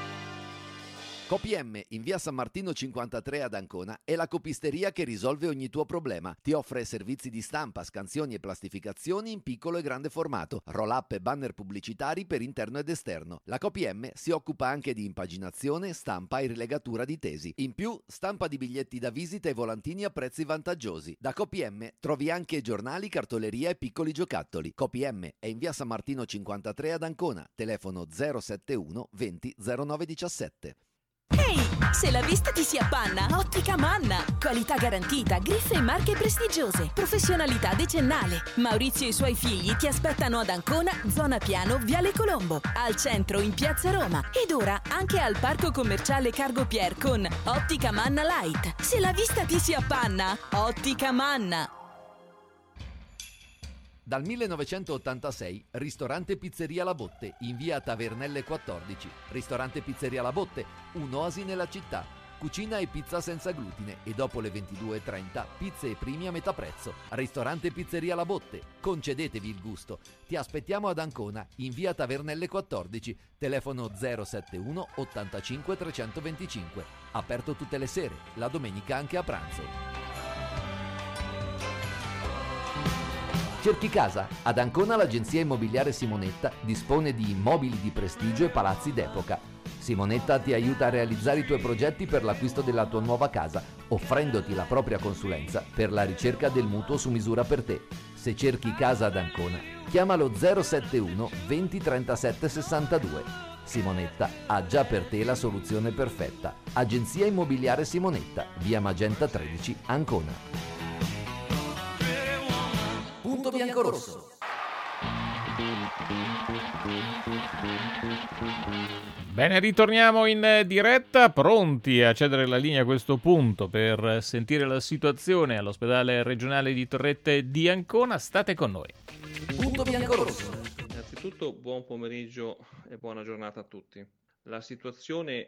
CopiM in via San Martino cinquantatré ad Ancona è la copisteria che risolve ogni tuo problema. Ti offre servizi di stampa, scansioni e plastificazioni in piccolo e grande formato, roll-up e banner pubblicitari per interno ed esterno. La CopiM si occupa anche di impaginazione, stampa e rilegatura di tesi. In più, stampa di biglietti da visita e volantini a prezzi vantaggiosi. Da CopiM trovi anche giornali, cartoleria e piccoli giocattoli. CopiM è in via San Martino cinquantatré ad Ancona, telefono zero sette uno venti zero nove diciassette. Ehi, se la vista ti si appanna, Ottica Manna. Qualità garantita, griffe e marche prestigiose, professionalità decennale. Maurizio e i suoi figli ti aspettano ad Ancona, zona Piano, Viale Colombo, al centro in Piazza Roma ed ora anche al parco commerciale Cargo Pier con Ottica Manna Light. Se la vista ti si appanna, Ottica Manna. Dal millenovecentottantasei, ristorante Pizzeria La Botte, in via Tavernelle quattordici. Ristorante Pizzeria La Botte, un'oasi nella città. Cucina e pizza senza glutine e dopo le ventidue e trenta pizze e primi a metà prezzo. Ristorante Pizzeria La Botte, concedetevi il gusto. Ti aspettiamo ad Ancona, in via Tavernelle quattordici, telefono zero sette uno ottantacinque trecentoventicinque. Aperto tutte le sere, la domenica anche a pranzo. Cerchi casa? Ad Ancona l'agenzia immobiliare Simonetta dispone di immobili di prestigio e palazzi d'epoca. Simonetta ti aiuta a realizzare i tuoi progetti per l'acquisto della tua nuova casa, offrendoti la propria consulenza per la ricerca del mutuo su misura per te. Se cerchi casa ad Ancona, chiamalo zero sette uno venti trentasette sessantadue. Simonetta ha già per te la soluzione perfetta. Agenzia immobiliare Simonetta, via Magenta tredici, Ancona. Punto biancorosso. Bene, ritorniamo in diretta, pronti a cedere la linea a questo punto per sentire la situazione all'ospedale regionale di Torrette di Ancona. State con noi. Punto biancorosso. Innanzitutto buon pomeriggio e buona giornata a tutti. La situazione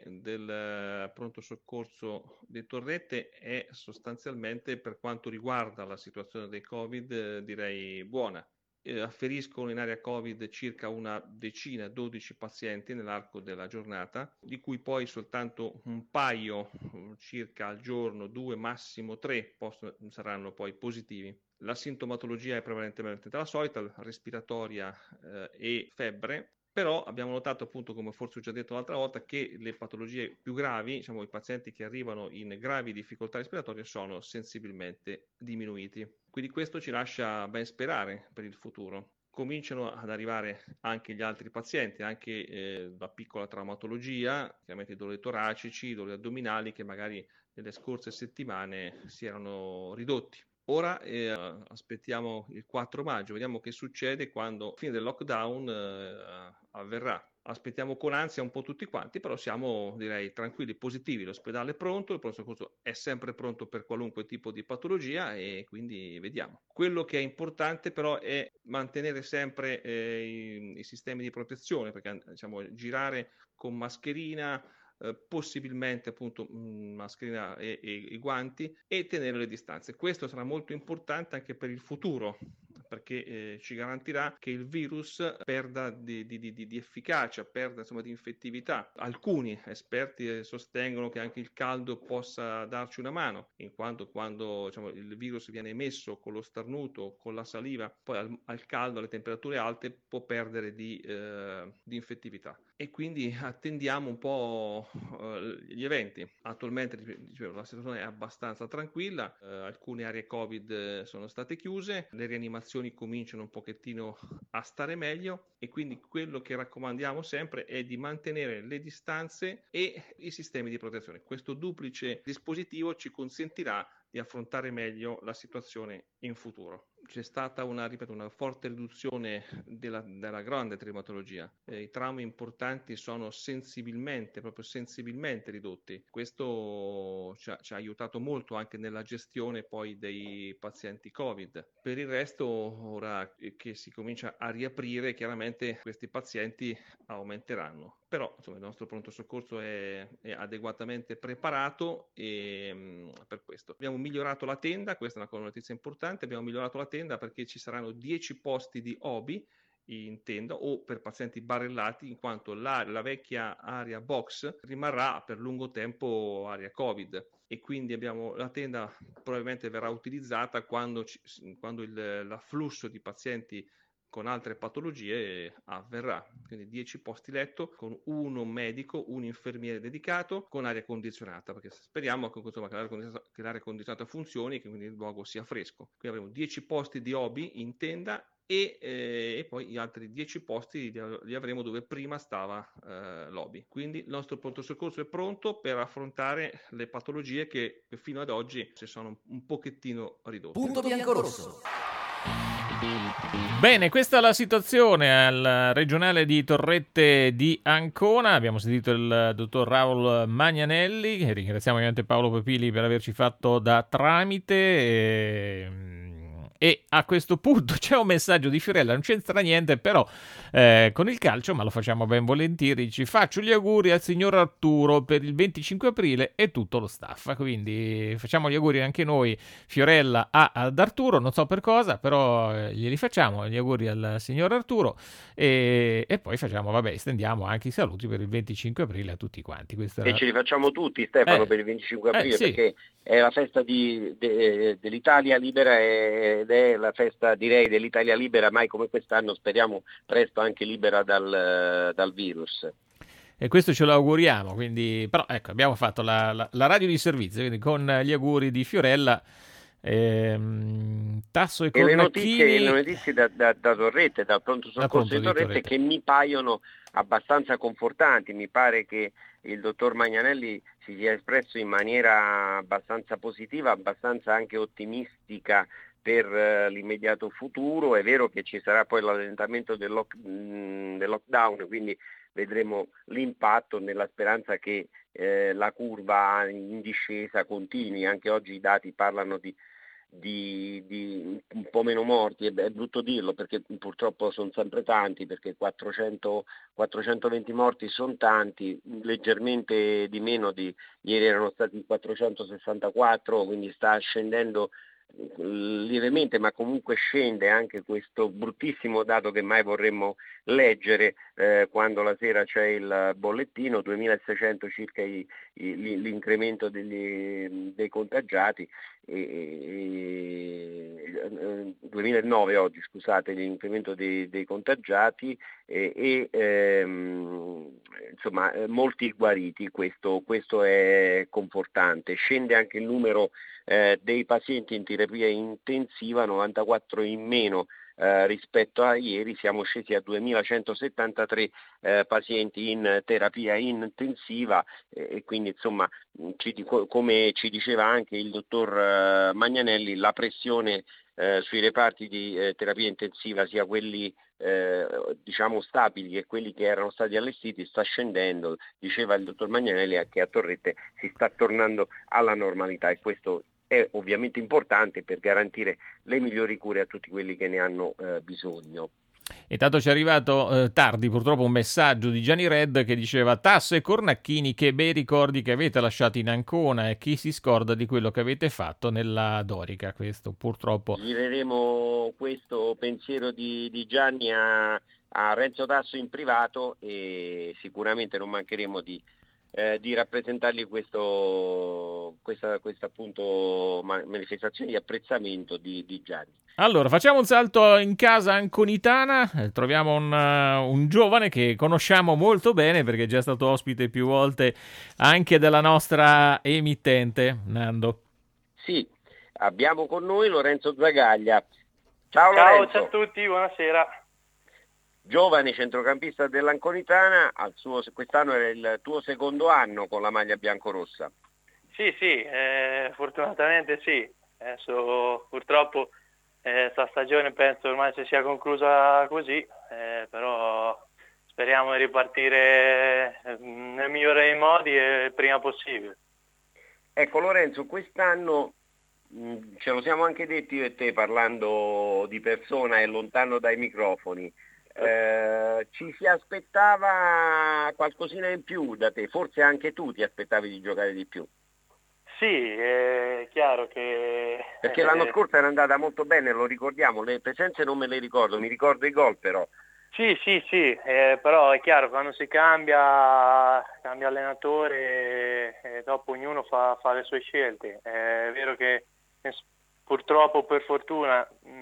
del pronto soccorso di Torrette è sostanzialmente, per quanto riguarda la situazione dei Covid, direi buona. Eh, afferiscono in area Covid circa una decina, dodici pazienti nell'arco della giornata, di cui poi soltanto un paio, circa al giorno, due, massimo tre, possono, saranno poi positivi. La sintomatologia è prevalentemente la solita, respiratoria eh, e febbre. Però abbiamo notato, appunto, come forse ho già detto l'altra volta, che le patologie più gravi, diciamo i pazienti che arrivano in gravi difficoltà respiratorie, sono sensibilmente diminuiti. Quindi questo ci lascia ben sperare per il futuro. Cominciano ad arrivare anche gli altri pazienti, anche eh, la piccola traumatologia, chiaramente i dolori toracici, i dolori addominali, che magari nelle scorse settimane si erano ridotti. Ora eh, aspettiamo il quattro maggio, vediamo che succede quando la fine del lockdown eh, avverrà. Aspettiamo con ansia un po' tutti quanti, però siamo, direi, tranquilli, positivi. L'ospedale è pronto, il pronto soccorso è sempre pronto per qualunque tipo di patologia e quindi vediamo. Quello che è importante però è mantenere sempre eh, i, i sistemi di protezione, perché diciamo, girare con mascherina, Eh, possibilmente appunto mh, mascherina e, e, e guanti e tenere le distanze. Questo sarà molto importante anche per il futuro, perché eh, ci garantirà che il virus perda di, di, di, di efficacia, perda insomma di infettività. Alcuni esperti eh, sostengono che anche il caldo possa darci una mano, in quanto quando diciamo, il virus viene emesso con lo starnuto, con la saliva, poi al, al caldo, alle temperature alte, può perdere di, eh, di infettività. E quindi attendiamo un po' gli eventi. Attualmente dicevo, la situazione è abbastanza tranquilla, eh, alcune aree Covid sono state chiuse, le rianimazioni cominciano un pochettino a stare meglio e quindi quello che raccomandiamo sempre è di mantenere le distanze e i sistemi di protezione. Questo duplice dispositivo ci consentirà di affrontare meglio la situazione in futuro. C'è stata una, ripeto, una forte riduzione della, della grande traumatologia. Eh, I traumi importanti sono sensibilmente, proprio sensibilmente ridotti. Questo ci ha, ci ha aiutato molto anche nella gestione poi dei pazienti Covid. Per il resto, ora che si comincia a riaprire, chiaramente questi pazienti aumenteranno. Però insomma, il nostro pronto soccorso è, è adeguatamente preparato e mh, per questo abbiamo migliorato la tenda, questa è una notizia importante, abbiamo migliorato la tenda perché ci saranno dieci posti di O B I in tenda o per pazienti barellati, in quanto la, la vecchia area box rimarrà per lungo tempo area Covid e quindi abbiamo la tenda probabilmente verrà utilizzata quando, ci, quando il, l'afflusso di pazienti con altre patologie avverrà. Quindi dieci posti letto con uno medico, un infermiere dedicato con aria condizionata, perché speriamo che, insomma, che, l'aria condizionata, che l'aria condizionata funzioni e che quindi il luogo sia fresco. Quindi avremo dieci posti di O B I in tenda e, eh, e poi gli altri dieci posti li, li avremo dove prima stava eh, l'O B I. Quindi il nostro pronto soccorso è pronto per affrontare le patologie che fino ad oggi si sono un pochettino ridotte. Punto biancorosso. Bene, questa è la situazione al regionale di Torrette di Ancona. Abbiamo sentito il dottor Raul Magnanelli, e ringraziamo ovviamente Paolo Pepili per averci fatto da tramite. E, E a questo punto c'è un messaggio di Fiorella, non c'entra niente, però eh, con il calcio, ma lo facciamo ben volentieri. Ci faccio gli auguri al signor Arturo per il venticinque aprile e tutto lo staff. Quindi facciamo gli auguri anche noi, Fiorella, a, ad Arturo, non so per cosa, però eh, glieli facciamo gli auguri al signor Arturo e, e poi facciamo, vabbè, estendiamo anche i saluti per il venticinque aprile a tutti quanti. Questa E era... ce li facciamo tutti, Stefano, eh, per il venticinque aprile, eh, sì. perché è la festa di, de, dell'Italia libera ed è la festa, direi, dell'Italia libera, mai come quest'anno, speriamo presto anche libera dal, dal virus. E questo ce lo auguriamo, quindi, però ecco, abbiamo fatto la, la, la radio di servizio, quindi con gli auguri di Fiorella, ehm, Tasso e, e le Cornacchini... notizie, le notizie da, da, da Torrette, dal pronto soccorso di Torrette, Torrette, che mi paiono abbastanza confortanti. Mi pare che il dottor Magnanelli si sia espresso in maniera abbastanza positiva, abbastanza anche ottimistica per uh, l'immediato futuro. È vero che ci sarà poi l'allentamento del, lock, mh, del lockdown, quindi vedremo l'impatto, nella speranza che eh, la curva in discesa continui. Anche oggi i dati parlano di, di, di un po' meno morti, è, è brutto dirlo perché purtroppo sono sempre tanti, perché quattrocento, quattrocentoventi morti sono tanti, leggermente di meno di ieri, erano stati quattrocentosessantaquattro, quindi sta scendendo lievemente, ma comunque scende anche questo bruttissimo dato che mai vorremmo leggere eh, quando la sera c'è il bollettino, duemilaseicento circa i, i, l'incremento degli, dei contagiati, e, e, duemilanove oggi, scusate, l'incremento dei, dei contagiati e, e ehm, insomma molti guariti. Questo, questo è confortante. Scende anche il numero eh, dei pazienti in terapia intensiva, novantaquattro in meno eh, rispetto a ieri, siamo scesi a duemilacentosettantatré eh, pazienti in terapia intensiva eh, e quindi insomma ci, come ci diceva anche il dottor eh, Magnanelli, la pressione eh, sui reparti di eh, terapia intensiva, sia quelli Eh, diciamo stabili e quelli che erano stati allestiti, sta scendendo. Diceva il dottor Magnanelli che a Torrette si sta tornando alla normalità, e questo è ovviamente importante per garantire le migliori cure a tutti quelli che ne hanno eh, bisogno. Intanto ci è arrivato eh, tardi purtroppo un messaggio di Gianni Red che diceva: Tasso e Cornacchini, che bei ricordi che avete lasciato in Ancona, e chi si scorda di quello che avete fatto nella Dorica. Questo purtroppo gireremo questo pensiero di, di Gianni a, a Renzo Tasso in privato, e sicuramente non mancheremo di Eh, di rappresentargli questo, questa, questa appunto manifestazione di apprezzamento di, di Gianni. Allora, facciamo un salto in casa anconitana, eh, troviamo un, uh, un giovane che conosciamo molto bene perché è già stato ospite più volte anche della nostra emittente, Nando. Sì, abbiamo con noi Lorenzo Zagaglia. Ciao, ciao Lorenzo. Ciao a tutti, buonasera. Giovane centrocampista dell'Anconitana, al suo, quest'anno è il tuo secondo anno con la maglia biancorossa. Sì, sì, eh, fortunatamente sì. Adesso purtroppo eh, sta stagione penso ormai si sia conclusa così, eh, però speriamo di ripartire nel migliore dei modi e il prima possibile. Ecco Lorenzo, quest'anno mh, ce lo siamo anche detti io e te parlando di persona e lontano dai microfoni. Eh, ci si aspettava qualcosina in più da te, forse anche tu ti aspettavi di giocare di più. Sì, è chiaro che... Perché l'anno scorso era andata molto bene, lo ricordiamo, le presenze non me le ricordo, mi ricordo i gol però. Sì, sì, sì, eh, però è chiaro, quando si cambia, cambia allenatore e dopo ognuno fa, fa le sue scelte. È vero che purtroppo, per fortuna,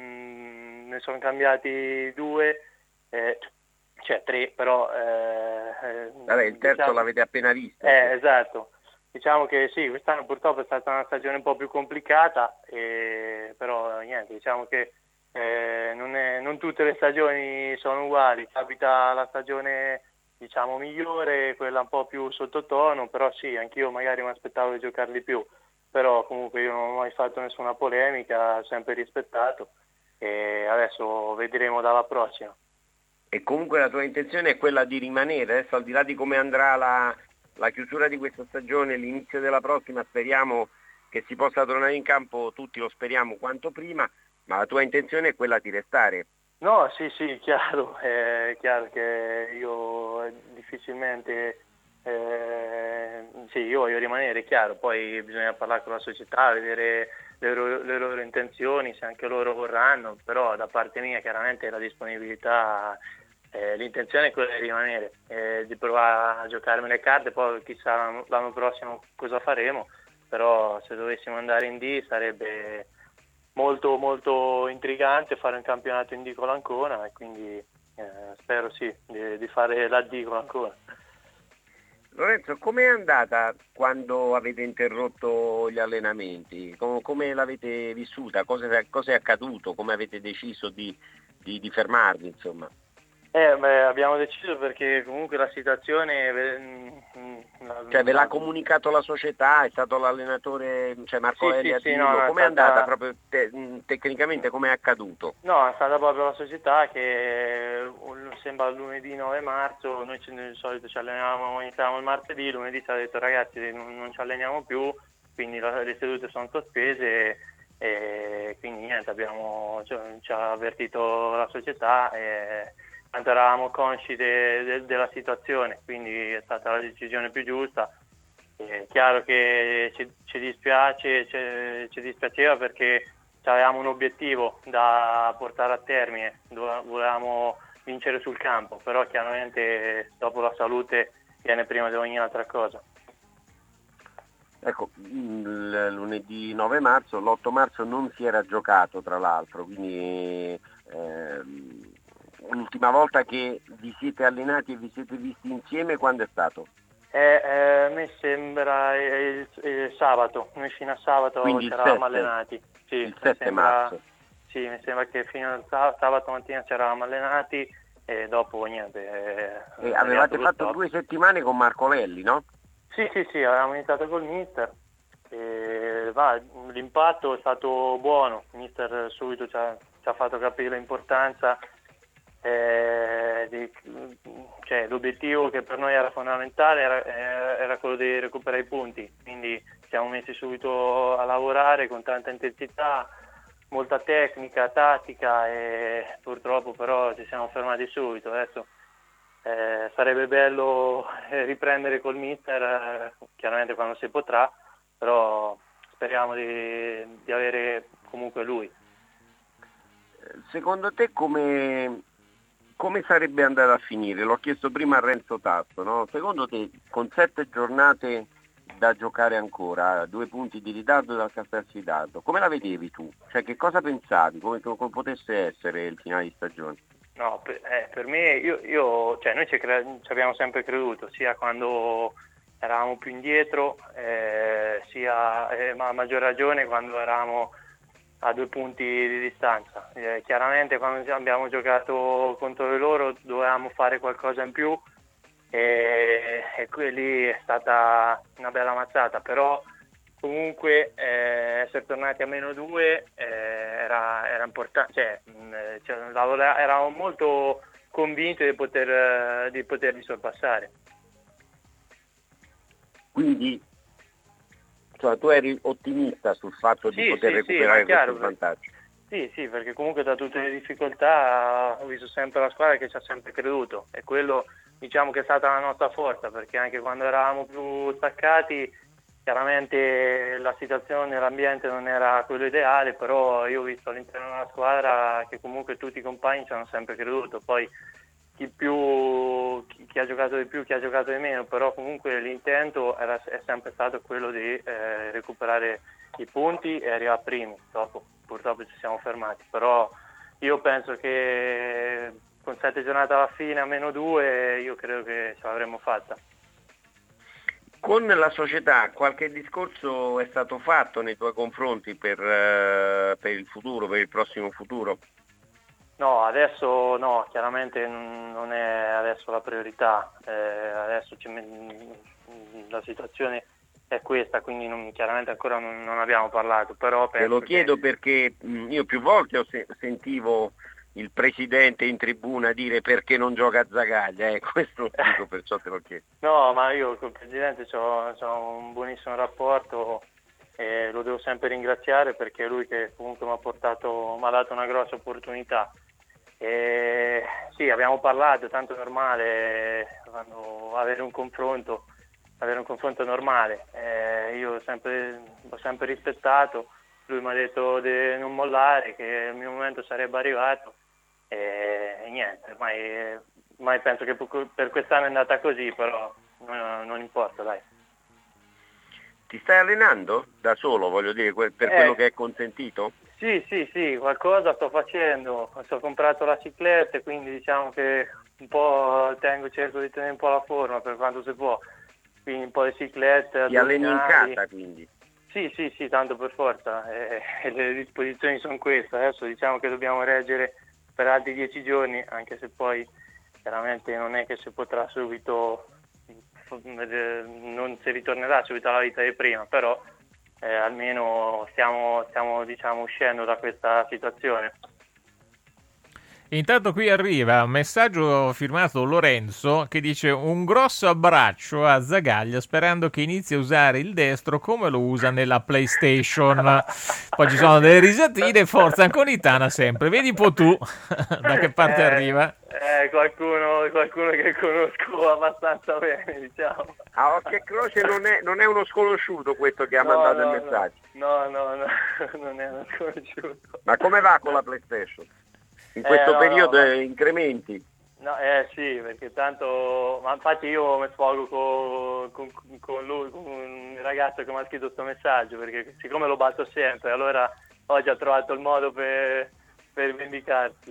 mh, ne sono cambiati due, Eh, cioè tre, però eh, Vabbè, il terzo diciamo, l'avete appena visto. Eh, esatto, diciamo che sì, quest'anno purtroppo è stata una stagione un po' più complicata, e, però niente, diciamo che eh, non, è, non tutte le stagioni sono uguali, capita la stagione diciamo migliore, quella un po' più sottotono, però sì, anch'io magari mi aspettavo di giocare di più, però comunque io non ho mai fatto nessuna polemica, sempre rispettato, e adesso vedremo dalla prossima. E comunque la tua intenzione è quella di rimanere, adesso al di là di come andrà la, la chiusura di questa stagione, l'inizio della prossima, speriamo che si possa tornare in campo, tutti lo speriamo quanto prima, Ma la tua intenzione è quella di restare? No, sì, sì, chiaro, è chiaro che io difficilmente, eh, sì, io voglio rimanere, chiaro, poi bisogna parlare con la società, vedere le loro, le loro intenzioni, se anche loro vorranno, però da parte mia chiaramente la disponibilità, eh, l'intenzione è quella di rimanere, eh, di provare a giocarmi le carte, poi chissà l'anno prossimo cosa faremo, però se dovessimo andare in D sarebbe molto molto intrigante fare un campionato in D con l'Ancona e quindi eh, spero sì di, di fare la D con l'Ancona. Lorenzo, com'è andata quando avete interrotto gli allenamenti? Com- come l'avete vissuta? Cosa, cosa è accaduto? Come avete deciso di, di, di fermarvi, insomma? Eh, beh, abbiamo deciso perché comunque la situazione... La, cioè ve l'ha comunicato la società? È stato l'allenatore, cioè Marco sì, Lelli a sì, dirlo? sì, no, com'è è stata... andata proprio te- tecnicamente, com'è accaduto? No, è stata proprio la società che sembra lunedì nove marzo, noi di solito ci allenavamo, iniziavamo il martedì, lunedì ci ha detto ragazzi non, non ci alleniamo più, quindi le sedute sono sospese e quindi niente, abbiamo, cioè, ci ha avvertito la società e tanto eravamo consci de, de, della situazione, quindi è stata la decisione più giusta. È chiaro che ci, ci dispiace, ci, ci dispiaceva perché avevamo un obiettivo da portare a termine, volevamo vincere sul campo, però chiaramente dopo la salute viene prima di ogni altra cosa. Ecco, il lunedì nove marzo, l'otto marzo non si era giocato tra l'altro, quindi ehm, l'ultima volta che vi siete allenati e vi siete visti insieme quando è stato? Eh, eh, a me sembra il, il, il sabato, noi fino a sabato ci eravamo allenati. Sì, il sette marzo. Sì, mi sembra che fino al sabato mattina ci eravamo allenati e dopo niente. E avevate fatto due settimane con Marco Lelli, no? Sì, sì, sì, avevamo iniziato col mister. E, va, l'impatto è stato buono, il mister subito ci ha, ci ha fatto capire l'importanza. Eh, di, cioè, l'obiettivo che per noi era fondamentale era, era quello di recuperare i punti, quindi siamo messi subito a lavorare con tanta intensità, molta tecnica, tattica e purtroppo però ci siamo fermati subito. Adesso eh, sarebbe bello riprendere col mister, eh, chiaramente quando si potrà, però speriamo di, di avere comunque lui. Secondo te come... come sarebbe andata a finire? L'ho chiesto prima a Renzo Tasso, no? Secondo te, con sette giornate da giocare ancora, due punti di ritardo dal Castelfidardo, come la vedevi tu? Cioè, che cosa pensavi? Come, come potesse essere il finale di stagione? No, per, eh, per me, io, io cioè noi ci, cre- ci abbiamo sempre creduto, sia quando eravamo più indietro, eh, sia eh, ma a maggior ragione quando eravamo a due punti di distanza. Eh, chiaramente quando abbiamo giocato contro loro dovevamo fare qualcosa in più e, e lì è stata una bella mazzata, però comunque eh, essere tornati a meno due eh, era, era importante, cioè, mh, cioè, eravamo molto convinti di poter, di poterli sorpassare. Quindi cioè, tu eri ottimista sul fatto sì, di poter sì, recuperare sì, chiaro, questo vantaggio? Sì, sì, perché comunque da tutte le difficoltà ho visto sempre la squadra che ci ha sempre creduto e quello diciamo che è stata la nostra forza, perché anche quando eravamo più staccati chiaramente la situazione, l'ambiente non era quello ideale, però io ho visto all'interno della squadra che comunque tutti i compagni ci hanno sempre creduto, poi chi più chi, chi ha giocato di più, chi ha giocato di meno, però comunque l'intento era, è sempre stato quello di eh, recuperare i punti e arrivare primi. Dopo purtroppo ci siamo fermati, però io penso che con sette giornate alla fine a meno due io credo che ce l'avremmo fatta. Con la società qualche discorso è stato fatto nei tuoi confronti per, uh, per il futuro, per il prossimo futuro? No, adesso no, chiaramente non è adesso la priorità, eh, adesso ci, la situazione è questa, quindi non, chiaramente ancora non, non abbiamo parlato, però penso Te lo chiedo che... perché io più volte ho se- sentivo il presidente in tribuna dire perché non gioca Zagaglia, eh, questo lo dico, perciò te lo chiedo. No, ma io col presidente ho un buonissimo rapporto, e lo devo sempre ringraziare perché è lui che comunque mi ha portato, mi ha dato una grossa opportunità. E sì, abbiamo parlato, tanto è normale quando avere un confronto, avere un confronto normale. Eh, io ho sempre, ho sempre rispettato, lui mi ha detto di non mollare, che il mio momento sarebbe arrivato e, e niente, ormai, ormai penso che per quest'anno è andata così, però non, non importa, dai. Ti stai allenando da solo, voglio dire, per Eh. quello che è consentito? Sì, sì, sì, qualcosa sto facendo, ho comprato la cicletta, quindi diciamo che un po' tengo, cerco di tenere un po' la forma per quanto si può, quindi un po' di ciclette. Ti alleni in addominali. casa quindi? Sì, sì, sì, tanto per forza, eh, e le disposizioni sono queste, adesso diciamo che dobbiamo reggere per altri dieci giorni, anche se poi chiaramente non è che si potrà subito, non si ritornerà subito alla vita di prima, però Eh, almeno stiamo, stiamo diciamo, uscendo da questa situazione. Intanto qui arriva un messaggio firmato Lorenzo che dice un grosso abbraccio a Zagaglia sperando che inizi a usare il destro come lo usa nella PlayStation. Poi ci sono delle risatine, forza anconitana sempre. Vedi un po' tu da che parte eh, arriva. Eh, qualcuno, qualcuno che conosco abbastanza bene, diciamo. A occhio e croce non è, non è uno sconosciuto questo che ha No, mandato no, il messaggio. No, no, no, non è uno sconosciuto. Ma come va con la PlayStation? In questo Eh, no, periodo no, eh, incrementi? No, eh sì, perché tanto, ma infatti io mi sfogo con, con, con lui, con un ragazzo che mi ha scritto questo messaggio, perché siccome lo batto sempre, allora oggi ha trovato il modo per, per vendicarsi.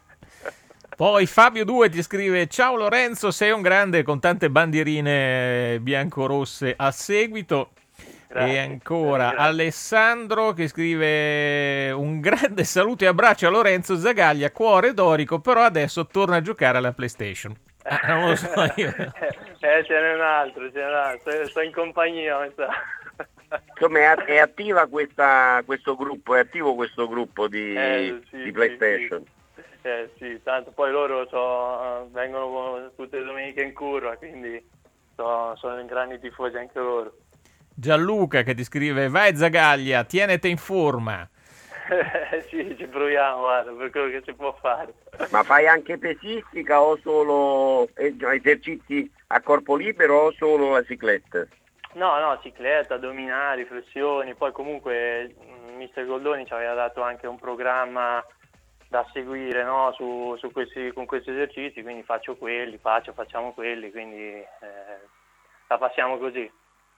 Poi Fabio due ti scrive ciao Lorenzo, sei un grande con tante bandierine bianco-rosse a seguito. Grazie, e ancora grazie. Alessandro che scrive un grande saluto e abbraccio a Lorenzo Zagaglia, cuore dorico, però adesso torna a giocare alla PlayStation. Ah, non lo so io. eh, ce n'è un altro, ce n'è un altro, sto in compagnia, mi sa. Insomma, è, è attiva questa, questo gruppo, è attivo questo gruppo di, Eh, sì, di PlayStation? Sì, sì. Eh, sì, tanto poi loro so, vengono tutte le domeniche in curva, quindi so, sono grandi tifosi anche loro. Gianluca che ti scrive vai Zagaglia, tienete in forma. Sì, ci proviamo, guarda, per quello che si può fare. Ma fai anche pesistica o solo esercizi a corpo libero o solo la cicletta? No, no, cicletta, addominali, flessioni, poi comunque mister Goldoni ci aveva dato anche un programma da seguire, no? su, su questi, con questi esercizi, quindi faccio quelli, faccio, facciamo quelli, quindi eh, la passiamo così.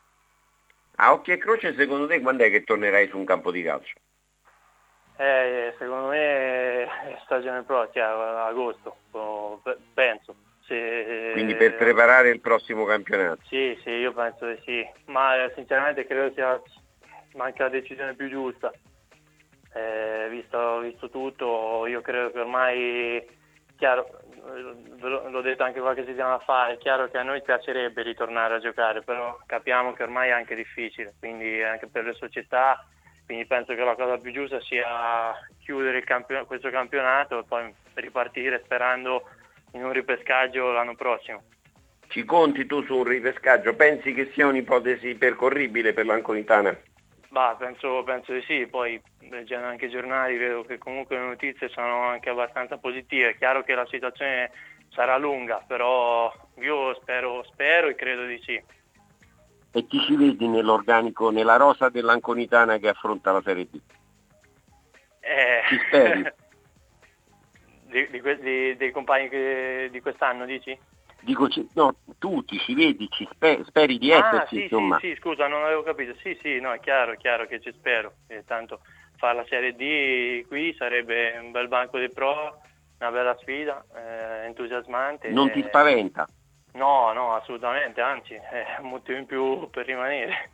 A occhio e croce, secondo te quando è che tornerai su un campo di calcio? Eh, secondo me stagione prossima, agosto, penso. Se, Quindi per preparare il prossimo campionato? Sì, sì, io penso di sì, ma sinceramente credo sia anche la decisione più giusta. Eh, visto, visto tutto, io credo che ormai, chiaro, l'ho detto anche qualche settimana fa, è chiaro che a noi piacerebbe ritornare a giocare, però capiamo che ormai è anche difficile, quindi anche per le società, quindi penso che la cosa più giusta sia chiudere il campion- questo campionato e poi ripartire sperando in un ripescaggio l'anno prossimo. Ci conti tu su un ripescaggio? Pensi che sia un'ipotesi percorribile per l'Anconitana? Bah, penso, penso di sì, poi leggendo anche i giornali vedo che comunque le notizie sono anche abbastanza positive. È chiaro che la situazione sarà lunga, però io spero, spero e credo di sì. E ti ci vedi nell'organico, nella rosa dell'Anconitana che affronta la Serie B? Eh, Ci speri? di, di, di, dei compagni che, di quest'anno, dici? Dico, no, tu ti ci vedi, ci sper- speri di ah, esserci, sì, insomma. Sì, sì, scusa, non avevo capito. Sì, sì, no, è chiaro, è chiaro che ci spero. E tanto fare la Serie D qui sarebbe un bel banco di prova, una bella sfida, eh, entusiasmante. Non ti spaventa? No, no, assolutamente, anzi, è un motivo in più per rimanere.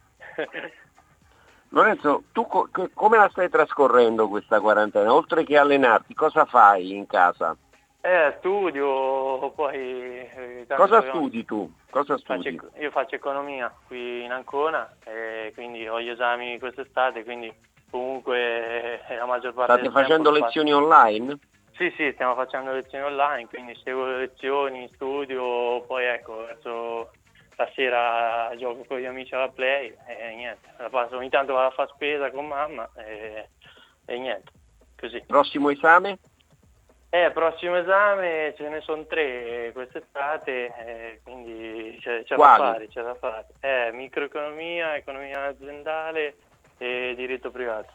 Lorenzo, tu co- come la stai trascorrendo questa quarantena? Oltre che allenarti, cosa fai in casa? Eh, studio, poi... Eh, Cosa studi tu? Cosa studi? Faccio, io faccio economia qui in Ancona, e quindi ho gli esami quest'estate, quindi comunque eh, la maggior parte State del facendo tempo lezioni faccio... online? Sì, sì, stiamo facendo lezioni online, quindi seguo le lezioni, studio, poi ecco, verso la sera gioco con gli amici alla play e niente, la passo, ogni tanto vado a fare spesa con mamma e, e niente, così. Prossimo esame? Eh, prossimo esame ce ne sono tre quest'estate, eh, quindi c'è, c'è da fare, c'è da fare. Eh, microeconomia, economia aziendale e diritto privato.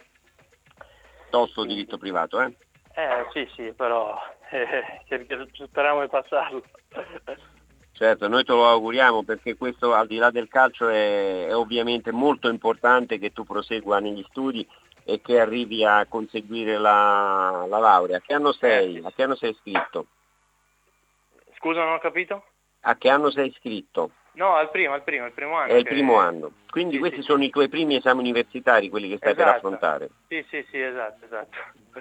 Tosto diritto privato, eh? Eh, sì, sì, però eh, speriamo di passarlo. Certo, noi te lo auguriamo, perché questo, al di là del calcio, è, è ovviamente molto importante che tu prosegua negli studi e che arrivi a conseguire la, la laurea. A che anno sei? A che anno sei iscritto? Scusa, non ho capito? A che anno sei iscritto? No, al primo, al primo, il primo anno. È il che... primo anno. Quindi sì, questi sì, sono sì. i tuoi primi esami universitari, quelli che stai esatto. per affrontare. Sì, sì, sì, esatto, esatto.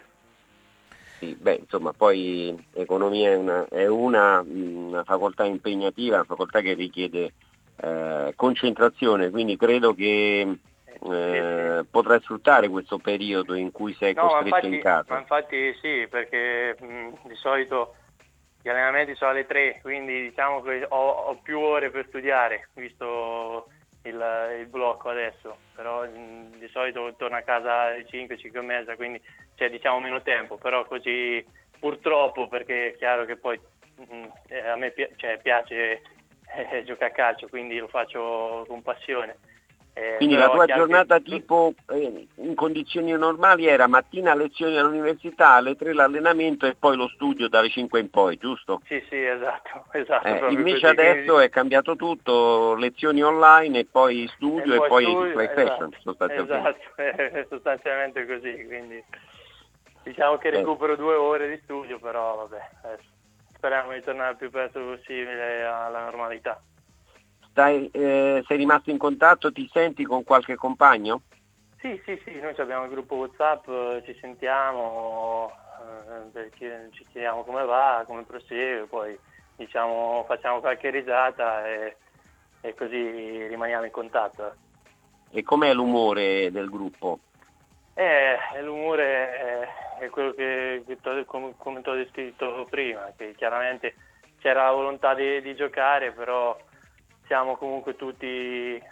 Sì, beh, insomma, poi economia è una, è una, una facoltà impegnativa, una facoltà che richiede eh, concentrazione, quindi credo che eh, potrai sfruttare questo periodo in cui sei no, costretto infatti, in casa. Ma infatti sì, perché mh, di solito gli allenamenti sono alle tre, quindi diciamo che ho, ho più ore per studiare, visto il, il blocco adesso, però mh, di solito torno a casa alle cinque, cinque e mezza, quindi c'è diciamo meno tempo, però così purtroppo, perché è chiaro che poi mh, a me pi- cioè, piace eh, giocare a calcio, quindi lo faccio con passione. Eh, Quindi la tua giornata che... tipo eh, in condizioni normali era mattina lezioni all'università, alle tre l'allenamento e poi lo studio dalle cinque in poi, giusto? Sì, sì, esatto, esatto. Eh, invece così, adesso quindi... è cambiato tutto, lezioni online e poi studio e poi, e poi, studio, PlayStation, esatto, sostanzialmente. Esatto, è sostanzialmente così, quindi diciamo che recupero eh. due ore di studio, però vabbè, adesso speriamo di tornare il più presto possibile alla normalità. Stai, eh, sei rimasto in contatto, ti senti con qualche compagno? Sì, sì, sì, noi abbiamo il gruppo WhatsApp, ci sentiamo, eh, ci chiediamo come va, come prosegue, poi diciamo facciamo qualche risata e, e così rimaniamo in contatto. E com'è l'umore del gruppo? Eh, l'umore è, è quello che, che to, come, come ti ho descritto prima, che chiaramente c'era la volontà di, di giocare, però siamo comunque tutti eh,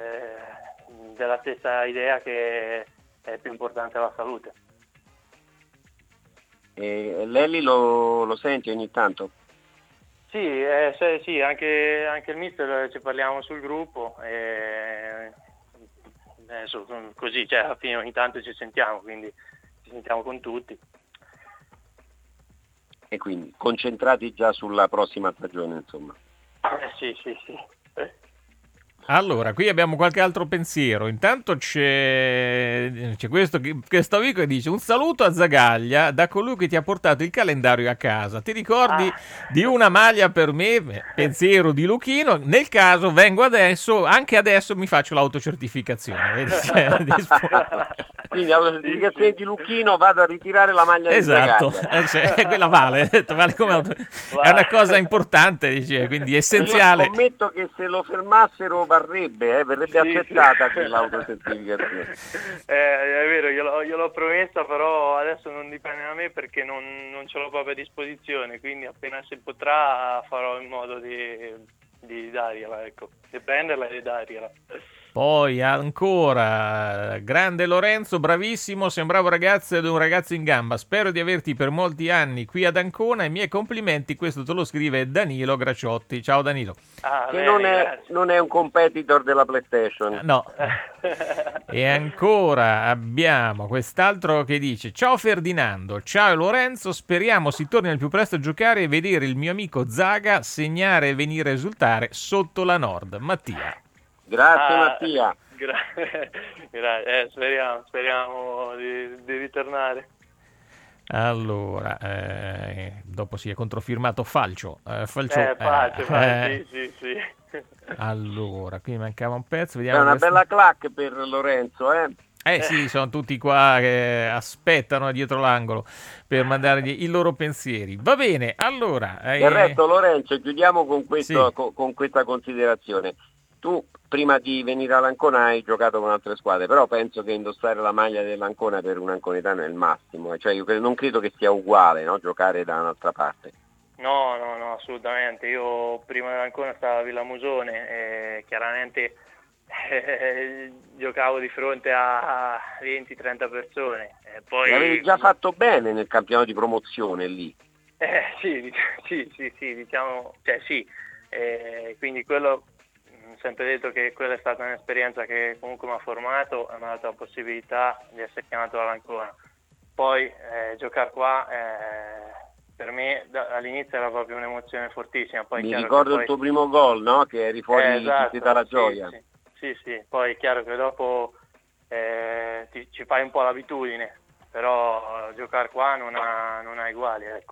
della stessa idea che è più importante la salute. E Lelli lo, lo senti ogni tanto? Sì, eh, sì, sì anche, anche il mister ci parliamo sul gruppo e adesso, così, cioè alla fine ogni tanto ci sentiamo, quindi ci sentiamo con tutti. E quindi concentrati già sulla prossima stagione, insomma. Eh, sì, sì, sì. Allora, qui abbiamo qualche altro pensiero. Intanto c'è, c'è questo, questo amico che dice: un saluto a Zagaglia da colui che ti ha portato il calendario a casa. Ti ricordi ah. di una maglia per me? Pensiero di Luchino. Nel caso vengo adesso, anche adesso mi faccio l'autocertificazione. Quindi all'autocertificazione di Luchino vado a ritirare la maglia esatto. di Zagaglia. Eh, cioè, quella vale, vale come auto... è una cosa importante, dice, quindi essenziale. Io scommetto che se lo fermassero varrebbe, eh, verrebbe sì, accettata sì. L'autocertificazione. Eh, è vero, gliel'ho, gliel'ho promessa, però adesso non dipende da me perché non, non ce l'ho proprio a disposizione, quindi appena si potrà farò in modo di, di dargliela, ecco, di prenderla e di dargliela. Poi ancora, grande Lorenzo, bravissimo, sei un bravo ragazzo ed un ragazzo in gamba, spero di averti per molti anni qui ad Ancona, i miei complimenti, questo te lo scrive Danilo Gracciotti. Ciao Danilo. Ah, che bene, non, è, non è un competitor della PlayStation. No. E ancora abbiamo quest'altro che dice: ciao Ferdinando, ciao Lorenzo, speriamo si torni al più presto a giocare e vedere il mio amico Zaga segnare e venire a esultare sotto la Nord. Mattia. Grazie ah, Mattia. Gra- gra- eh, speriamo, speriamo di, di ritornare. Allora, eh, dopo si è controfirmato Falcio. Eh, Falcio, eh, Falcio, eh, Falcio eh, sì, sì, sì. Allora, qui mancava un pezzo. Vediamo è una questa... bella clac per Lorenzo, eh? Eh sì, sono tutti qua che aspettano dietro l'angolo per mandargli i loro pensieri. Va bene, allora... Eh... Del resto, Lorenzo, chiudiamo con, questo, sì. con, con questa considerazione. Tu prima di venire all'Ancona hai giocato con altre squadre, però penso che indossare la maglia dell'Ancona per un anconetano è il massimo, cioè io non credo che sia uguale, no, giocare da un'altra parte. No, no, no, assolutamente. Io prima dell'Ancona stavo a Villa Musone e chiaramente eh, giocavo di fronte a venti trenta persone. E poi... L'avevi già fatto bene nel campionato di promozione lì. Eh, sì, sì, sì, sì, diciamo, cioè sì, eh, quindi quello, ho sempre detto che quella è stata un'esperienza che comunque mi ha formato e mi ha dato la possibilità di essere chiamato all'Ancona. Poi eh, giocare qua eh, per me da, all'inizio era proprio un'emozione fortissima. Poi Mi chiaro ricordo poi... il tuo primo gol, no? Che eri fuori eh, esatto, dalla sì, gioia. Sì, sì, sì, poi è chiaro che dopo eh, ti, ci fai un po' l'abitudine, però giocare qua non ha, non ha uguali, ecco.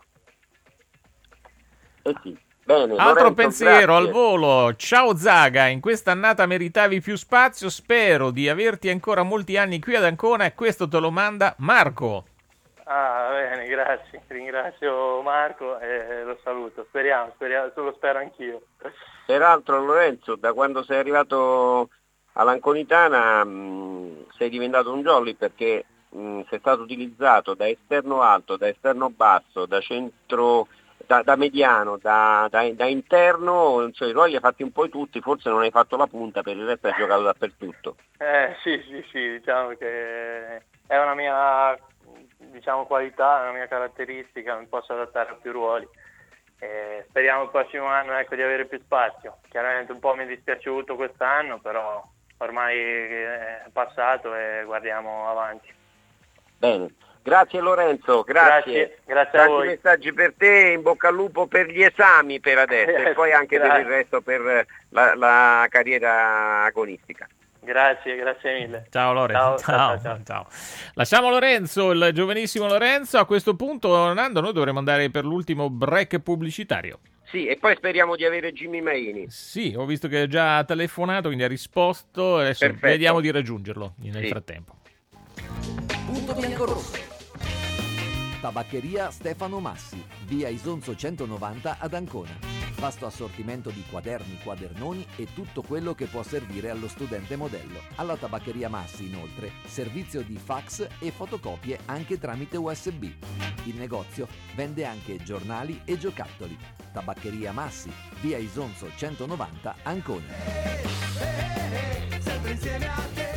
Eh sì. Bene, Altro Lorenzo, pensiero grazie. al volo. Ciao Zaga, in questa annata meritavi più spazio, spero di averti ancora molti anni qui ad Ancona e questo te lo manda Marco. Ah, bene, grazie, ringrazio Marco e lo saluto, speriamo, speriamo, lo spero anch'io. Peraltro Lorenzo, da quando sei arrivato all'Anconitana mh, sei diventato un jolly perché mh, sei stato utilizzato da esterno alto, da esterno basso, da centro... Da, da mediano, da, da, da interno, cioè, i ruoli li hai fatti un po' tutti, forse non hai fatto la punta, per il resto hai giocato dappertutto. Eh sì, sì, sì, diciamo che è una mia diciamo, qualità, è una mia caratteristica, mi posso adattare a più ruoli. E speriamo il prossimo anno ecco, di avere più spazio. Chiaramente un po' mi è dispiaciuto quest'anno, però ormai è passato e guardiamo avanti. Bene. Grazie Lorenzo, grazie. Grazie, grazie a Tanti voi. messaggi per te, in bocca al lupo per gli esami per adesso e poi anche Grazie. per il resto per la, la carriera agonistica. Grazie, grazie mille. Ciao Lorenzo. Ciao, ciao, ciao, ciao. Lasciamo Lorenzo, il giovanissimo Lorenzo. A questo punto, Nando, noi dovremmo andare per l'ultimo break pubblicitario. Sì, e poi speriamo di avere Jimmy Maini. Sì, ho visto che ha già telefonato, quindi ha risposto. Adesso Perfetto. vediamo di raggiungerlo nel Sì. frattempo. Punto bianco-rosso. Tabaccheria Stefano Massi, via Isonzo centonovanta ad Ancona. Vasto assortimento di quaderni, quadernoni e tutto quello che può servire allo studente modello. Alla Tabaccheria Massi, inoltre, servizio di fax e fotocopie anche tramite U S B. Il negozio vende anche giornali e giocattoli. Tabaccheria Massi, via Isonzo centonovanta, Ancona. Sempre insieme a te.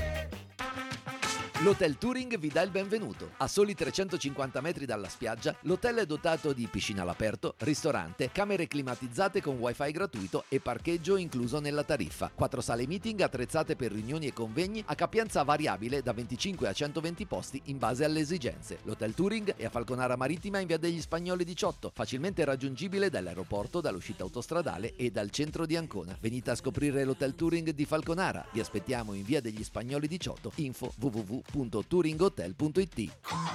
L'Hotel Touring vi dà il benvenuto. A soli trecentocinquanta metri dalla spiaggia, l'hotel è dotato di piscina all'aperto, ristorante, camere climatizzate con wifi gratuito e parcheggio incluso nella tariffa. Quattro sale meeting attrezzate per riunioni e convegni a capienza variabile da venticinque a centoventi posti in base alle esigenze. L'Hotel Touring è a Falconara Marittima in via degli Spagnoli diciotto, facilmente raggiungibile dall'aeroporto, dall'uscita autostradale e dal centro di Ancona. Venite a scoprire l'Hotel Touring di Falconara. Vi aspettiamo in via degli Spagnoli diciotto. Info w w w punto touringhotel punto i t.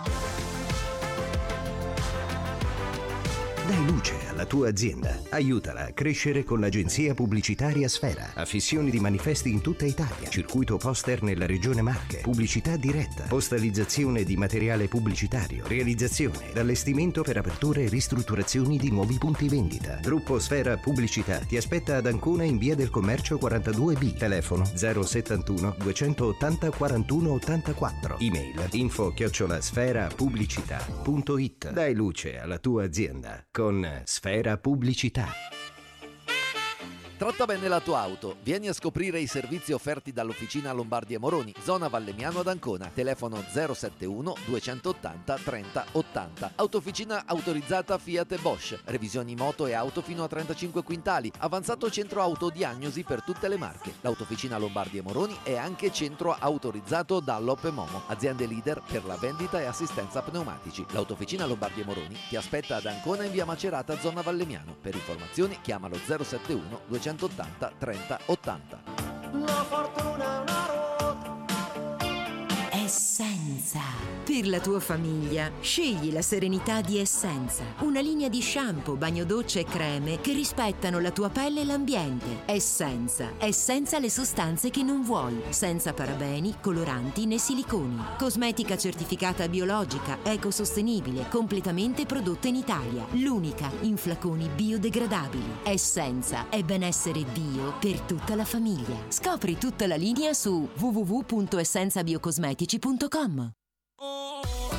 Dai luce alla tua azienda. Aiutala a crescere con l'agenzia pubblicitaria Sfera. Affissioni di manifesti in tutta Italia. Circuito poster nella regione Marche. Pubblicità diretta. Postalizzazione di materiale pubblicitario. Realizzazione ed allestimento per aperture e ristrutturazioni di nuovi punti vendita. Gruppo Sfera Pubblicità ti aspetta ad Ancona in via del Commercio quarantadue B. Telefono zero settantuno duecentottanta quarantuno ottantaquattro. Email info chiocciola sfera pubblicità punto it. Dai luce alla tua azienda con Sfera Pubblicità. Tratta bene la tua auto. Vieni a scoprire i servizi offerti dall'Officina Lombardi e Moroni, zona Vallemiano ad Ancona. Telefono zero settantuno duecentottanta trenta ottanta. Autofficina autorizzata Fiat e Bosch. Revisioni moto e auto fino a trentacinque quintali. Avanzato centro autodiagnosi per tutte le marche. L'Autofficina Lombardi e Moroni è anche centro autorizzato Dunlop e Momo. Aziende leader per la vendita e assistenza pneumatici. L'Autofficina Lombardi e Moroni ti aspetta ad Ancona in via Macerata, zona Vallemiano. Per informazioni chiamalo zero settantuno duecentottanta trenta ottanta. La fortuna è una ruota. Essenza. Per la tua famiglia, scegli la serenità di Essenza. Una linea di shampoo, bagno docce e creme che rispettano la tua pelle e l'ambiente. Essenza. È senza le sostanze che non vuoi. Senza parabeni, coloranti né siliconi. Cosmetica certificata biologica, ecosostenibile, completamente prodotta in Italia. L'unica in flaconi biodegradabili. Essenza è benessere bio per tutta la famiglia. Scopri tutta la linea su w w w punto essenza biocosmetici punto com.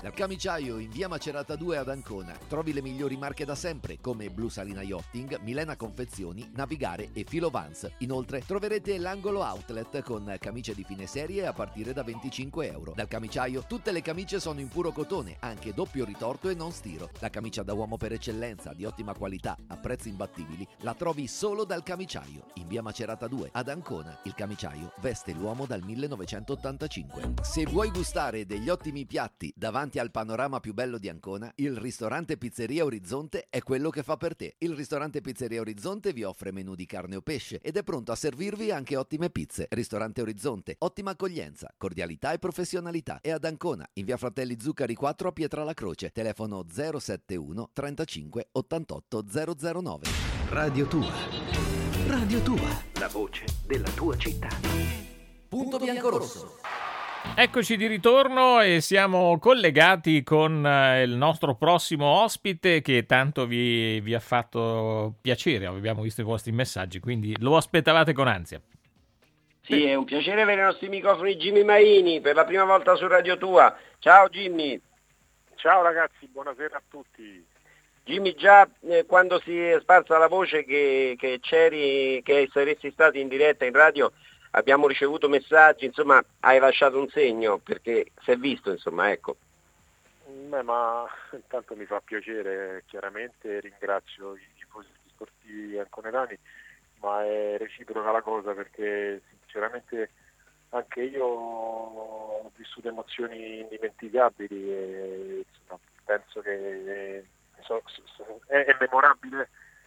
Dal camiciaio in via Macerata due ad Ancona trovi le migliori marche da sempre come Blu Salina Yachting, Milena Confezioni, Navigare e Filovans. Inoltre troverete l'angolo outlet con camicie di fine serie a partire da venticinque euro. Dal camiciaio tutte le camicie sono in puro cotone, anche doppio ritorto e non stiro. La camicia da uomo per eccellenza, di ottima qualità, a prezzi imbattibili, la trovi solo dal camiciaio in via Macerata due ad Ancona. Il camiciaio veste l'uomo dal millenovecentottantacinque. Se vuoi gustare degli ottimi piatti davanti al panorama più bello di Ancona, il ristorante Pizzeria Orizzonte è quello che fa per te. Il ristorante Pizzeria Orizzonte vi offre menù di carne o pesce ed è pronto a servirvi anche ottime pizze. Ristorante Orizzonte, ottima accoglienza, cordialità e professionalità. È ad Ancona, in via Fratelli Zuccari quattro a Pietralacroce. Telefono zero sette uno trentacinque ottantotto zero zero nove. Radio Tua. Radio Tua. La voce della tua città. Punto biancorosso. Eccoci di ritorno e siamo collegati con eh, il nostro prossimo ospite che tanto vi, vi ha fatto piacere. Abbiamo visto i vostri messaggi, quindi lo aspettavate con ansia. Sì, è un piacere avere i nostri microfoni Jimmy Maini per la prima volta su Radio Tua. Ciao Jimmy. Ciao ragazzi, buonasera a tutti. Jimmy, già eh, quando si è sparsa la voce che, che c'eri, che saresti stato in diretta in radio, abbiamo ricevuto messaggi, insomma hai lasciato un segno perché si è visto, insomma, ecco. Beh, ma intanto mi fa piacere, chiaramente ringrazio i tifosi sportivi anconetani, ma è reciproca la cosa perché sinceramente anche io ho vissuto emozioni indimenticabili e insomma, penso che so, so, è, è memorabile.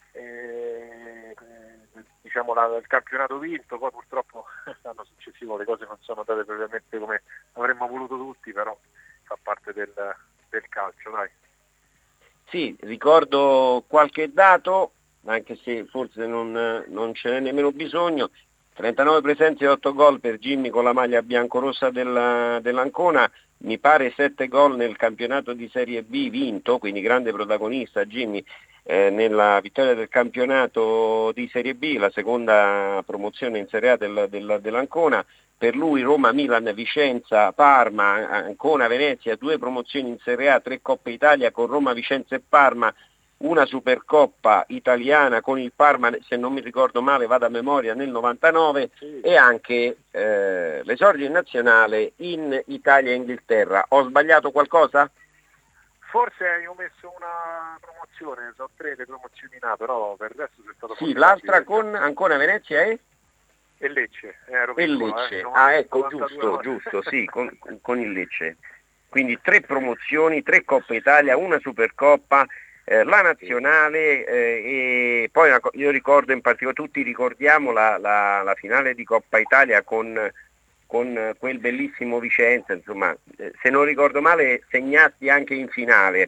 E, diciamo la, il campionato vinto, poi purtroppo l'anno successivo le cose non sono andate propriamente come avremmo voluto tutti, però fa parte del, del calcio, dai. Sì, ricordo qualche dato, anche se forse non, non ce n'è nemmeno bisogno. trentanove presenze e otto gol per Jimmy con la maglia biancorossa della, dell'Ancona, mi pare sette gol nel campionato di Serie B vinto, quindi grande protagonista Jimmy eh, nella vittoria del campionato di Serie B, la seconda promozione in Serie A del, del, dell'Ancona. Per lui Roma, Milan, Vicenza, Parma, Ancona, Venezia, due promozioni in Serie A, tre Coppe Italia con Roma, Vicenza e Parma, una Supercoppa italiana con il Parma, se non mi ricordo male, vado a memoria, nel novantanove, sì. E anche eh, l'esordio in nazionale in Italia e Inghilterra. Ho sbagliato qualcosa? Forse hai omesso una promozione, sono tre le promozioni in A, però per il resto sei stato... Sì, l'altra con Ancona, Venezia e... E Lecce. Ero e piccolo, Lecce, eh, ah ecco, novantadue giusto, ore. giusto, sì, con, con il Lecce. Quindi tre promozioni, tre Coppa Italia, una Supercoppa, eh, la nazionale eh, e poi una, io ricordo in particolare, tutti ricordiamo la, la, la finale di Coppa Italia con, con quel bellissimo Vicenza, insomma, eh, se non ricordo male segnasti anche in finale.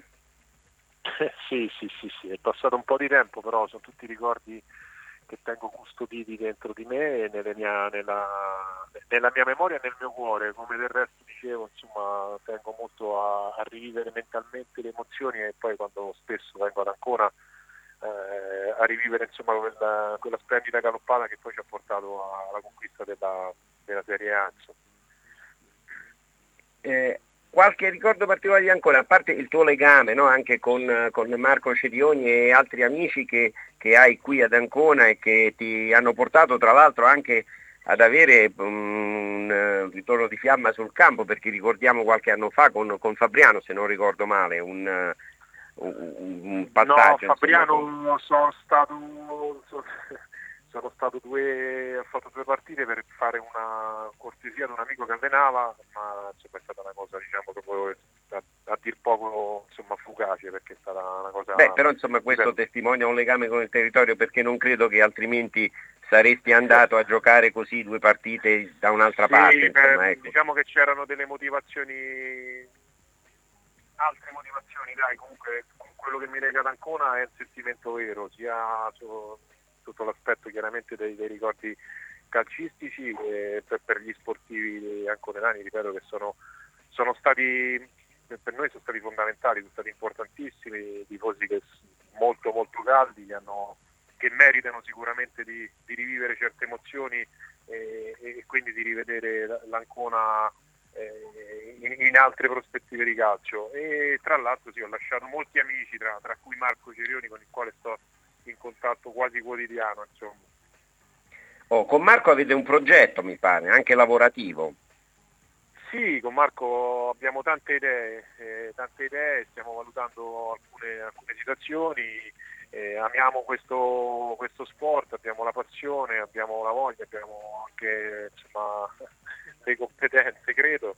Sì, sì, sì, sì, è passato un po' di tempo, però sono tutti ricordi che tengo custoditi dentro di me e nelle mia, nella, nella mia memoria e nel mio cuore, come del resto dicevo, insomma, tengo molto a, a rivivere mentalmente le emozioni e poi quando spesso vengo ad Ancona eh, a rivivere insomma quella, quella splendida galoppata che poi ci ha portato alla conquista della, della Serie A. Eh, qualche ricordo particolare di Ancona, a parte il tuo legame, no? Anche con, con Marco Cerioni e altri amici che, che hai qui ad Ancona e che ti hanno portato tra l'altro anche ad avere um, un ritorno di fiamma sul campo, perché ricordiamo qualche anno fa con, con Fabriano, se non ricordo male, un, un, un passaggio. No, Fabriano insomma, sono stato... So, sono stato due, ho fatto due partite per fare una cortesia ad un amico che allenava, ma insomma è stata una cosa, diciamo, proprio a, a dir poco insomma fugace, perché è stata una cosa... Beh, però insomma questo testimonia un legame con il territorio, perché non credo che altrimenti saresti andato a giocare così due partite da un'altra sì, parte. Insomma, beh, ecco. Diciamo che c'erano delle motivazioni, altre motivazioni, dai, comunque quello che mi lega ad Ancona è un sentimento vero, sia su, sotto l'aspetto chiaramente dei, dei ricordi calcistici e per, per gli sportivi anconetani, ripeto, che sono, sono stati, per noi sono stati fondamentali, sono stati importantissimi, tifosi che molto molto caldi, che, hanno, che meritano sicuramente di, di rivivere certe emozioni e, e quindi di rivedere l'Ancona eh, in, in altre prospettive di calcio. E tra l'altro sì, ho lasciato molti amici, tra, tra cui Marco Cerioni, con il quale sto in contatto quasi quotidiano, insomma. Oh, con Marco avete un progetto, mi pare, anche lavorativo. Sì, con Marco abbiamo tante idee, eh, tante idee, stiamo valutando alcune, alcune situazioni, eh, amiamo questo, questo sport, abbiamo la passione, abbiamo la voglia, abbiamo anche insomma, le competenze, credo.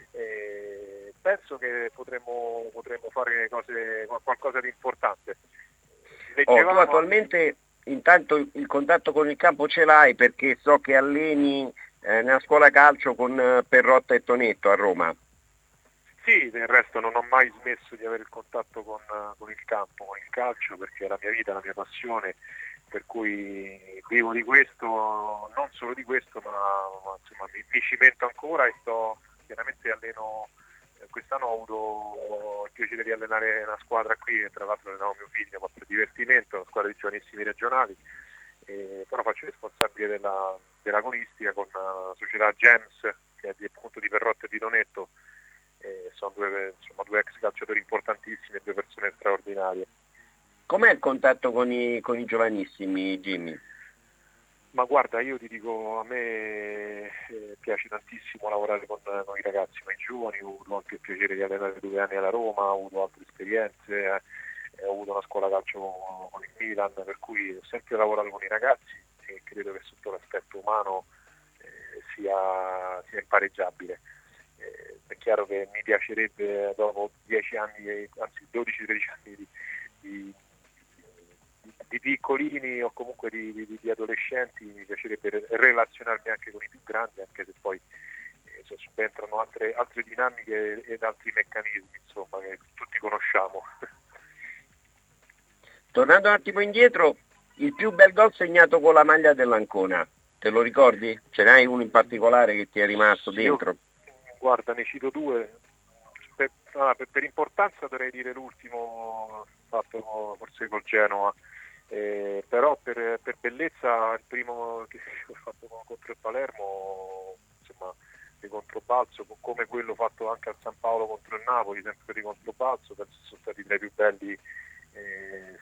Eh, penso che potremmo, potremmo fare cose, qualcosa di importante. Oh, tu attualmente intanto il contatto con il campo ce l'hai, perché so che alleni eh, nella scuola calcio con eh, Perrotta e Tonetto a Roma. Sì, del resto non ho mai smesso di avere il contatto con, con il campo, con il calcio, perché è la mia vita, la mia passione, per cui vivo di questo, non solo di questo, ma, ma insomma, mi, mi cimento ancora e sto, chiaramente alleno, eh, quest'anno ho avuto il piacere di allenare una squadra qui, e tra l'altro allenavo mio figlio, ma per divertimento, una squadra di giovanissimi regionali, eh, però faccio responsabile della, dell'agonistica con la società Gems, che è di, appunto di Perrotta e di Tonetto. Eh, sono due, insomma, due ex calciatori importantissimi e due persone straordinarie. Com'è il contatto con i, con i giovanissimi, Jimmy? Ma guarda, io ti dico, a me eh, piace tantissimo lavorare con, con i ragazzi, con i giovani, ho avuto anche il piacere di allenare due anni alla Roma, ho avuto altre esperienze, eh, ho avuto una scuola calcio con il Milan, per cui ho sempre lavorato con i ragazzi e credo che sotto l'aspetto umano eh, sia, sia impareggiabile. Eh, è chiaro che mi piacerebbe dopo dieci anni, anzi dodici tredici anni di, di, di piccolini o comunque di, di, di adolescenti, mi piacerebbe relazionarmi anche con i più grandi, anche se poi eh, subentrano altre, altre dinamiche ed altri meccanismi, insomma, che tutti conosciamo. Tornando un attimo indietro, il più bel gol segnato con la maglia dell'Ancona, te lo ricordi? Ce n'hai uno in particolare che ti è rimasto Sì, dentro? Io... Guarda, ne cito due. Per, ah, per, per importanza dovrei dire l'ultimo fatto forse col Genoa, eh, però per, per bellezza il primo che ho fatto contro il Palermo, insomma, di controbalzo, come quello fatto anche a San Paolo contro il Napoli, sempre di controbalzo, penso sono stati tra i più belli eh,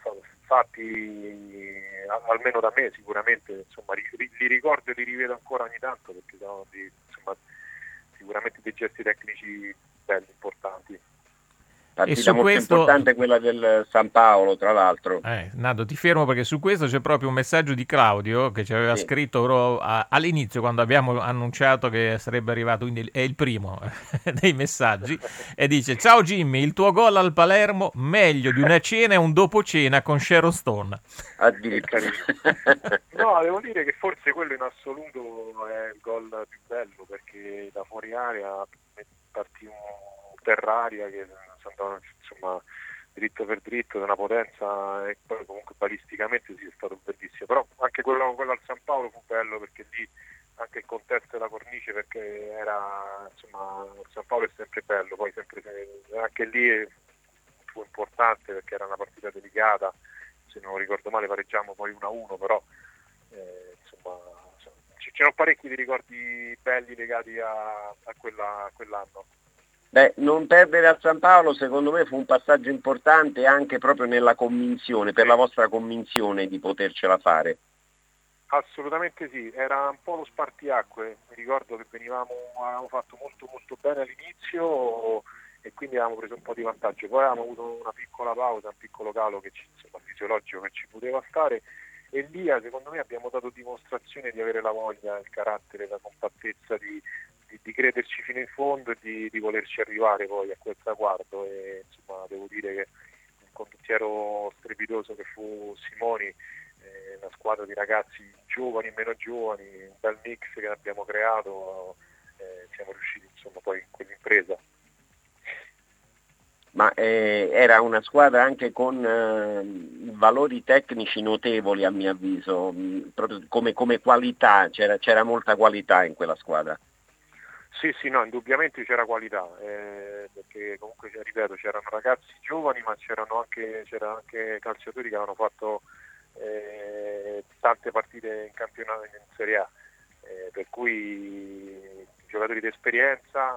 fatti almeno da me, sicuramente, insomma, li, li ricordo e li rivedo ancora ogni tanto, perché sono di, insomma, sicuramente dei gesti tecnici belli, importanti. Partita molto questo... importante quella del San Paolo, tra l'altro. Eh, Nando, ti fermo perché su questo c'è proprio un messaggio di Claudio che ci aveva sì. scritto a, all'inizio, quando abbiamo annunciato che sarebbe arrivato, quindi è il primo dei messaggi, e dice: ciao Jimmy, il tuo gol al Palermo meglio di una cena e un dopo cena con Sharon Stone. Addirittura. No, devo dire che forse quello in assoluto è il gol più bello, perché da fuori area partì un terraria che andava, insomma, dritto per dritto, di una potenza, e poi comunque balisticamente sì, è stato bellissimo. Però anche quello, quello al San Paolo fu bello, perché lì anche il contesto della cornice, perché era, insomma, il San Paolo è sempre bello, poi sempre, anche lì fu importante perché era una partita delicata, se non ricordo male pareggiamo poi uno a uno, però eh, insomma c'erano parecchi di ricordi belli legati a, a, quella, a quell'anno. Beh, non perdere al San Paolo secondo me fu un passaggio importante anche proprio nella convinzione, per la vostra convinzione di potercela fare. Assolutamente sì, era un po' lo spartiacque, mi ricordo che venivamo, avevamo fatto molto molto bene all'inizio e quindi avevamo preso un po' di vantaggio, poi avevamo avuto una piccola pausa, un piccolo calo che ci, insomma, fisiologico che ci poteva stare, e lì secondo me abbiamo dato dimostrazione di avere la voglia, il carattere, la compattezza di Di, di crederci fino in fondo e di, di volerci arrivare poi a quel traguardo, e insomma devo dire che un condottiero strepitoso che fu Simoni, eh, una squadra di ragazzi giovani e meno giovani, un bel mix che abbiamo creato, eh, siamo riusciti insomma poi in quell'impresa. Ma eh, era una squadra anche con eh, valori tecnici notevoli, a mio avviso, mh, proprio come, come qualità, c'era, c'era molta qualità in quella squadra. Sì, sì, no, indubbiamente c'era qualità, eh, perché comunque, ripeto, c'erano ragazzi giovani, ma c'erano anche, c'erano anche calciatori che avevano fatto eh, tante partite in campionato, in Serie A, eh, per cui giocatori di esperienza, eh,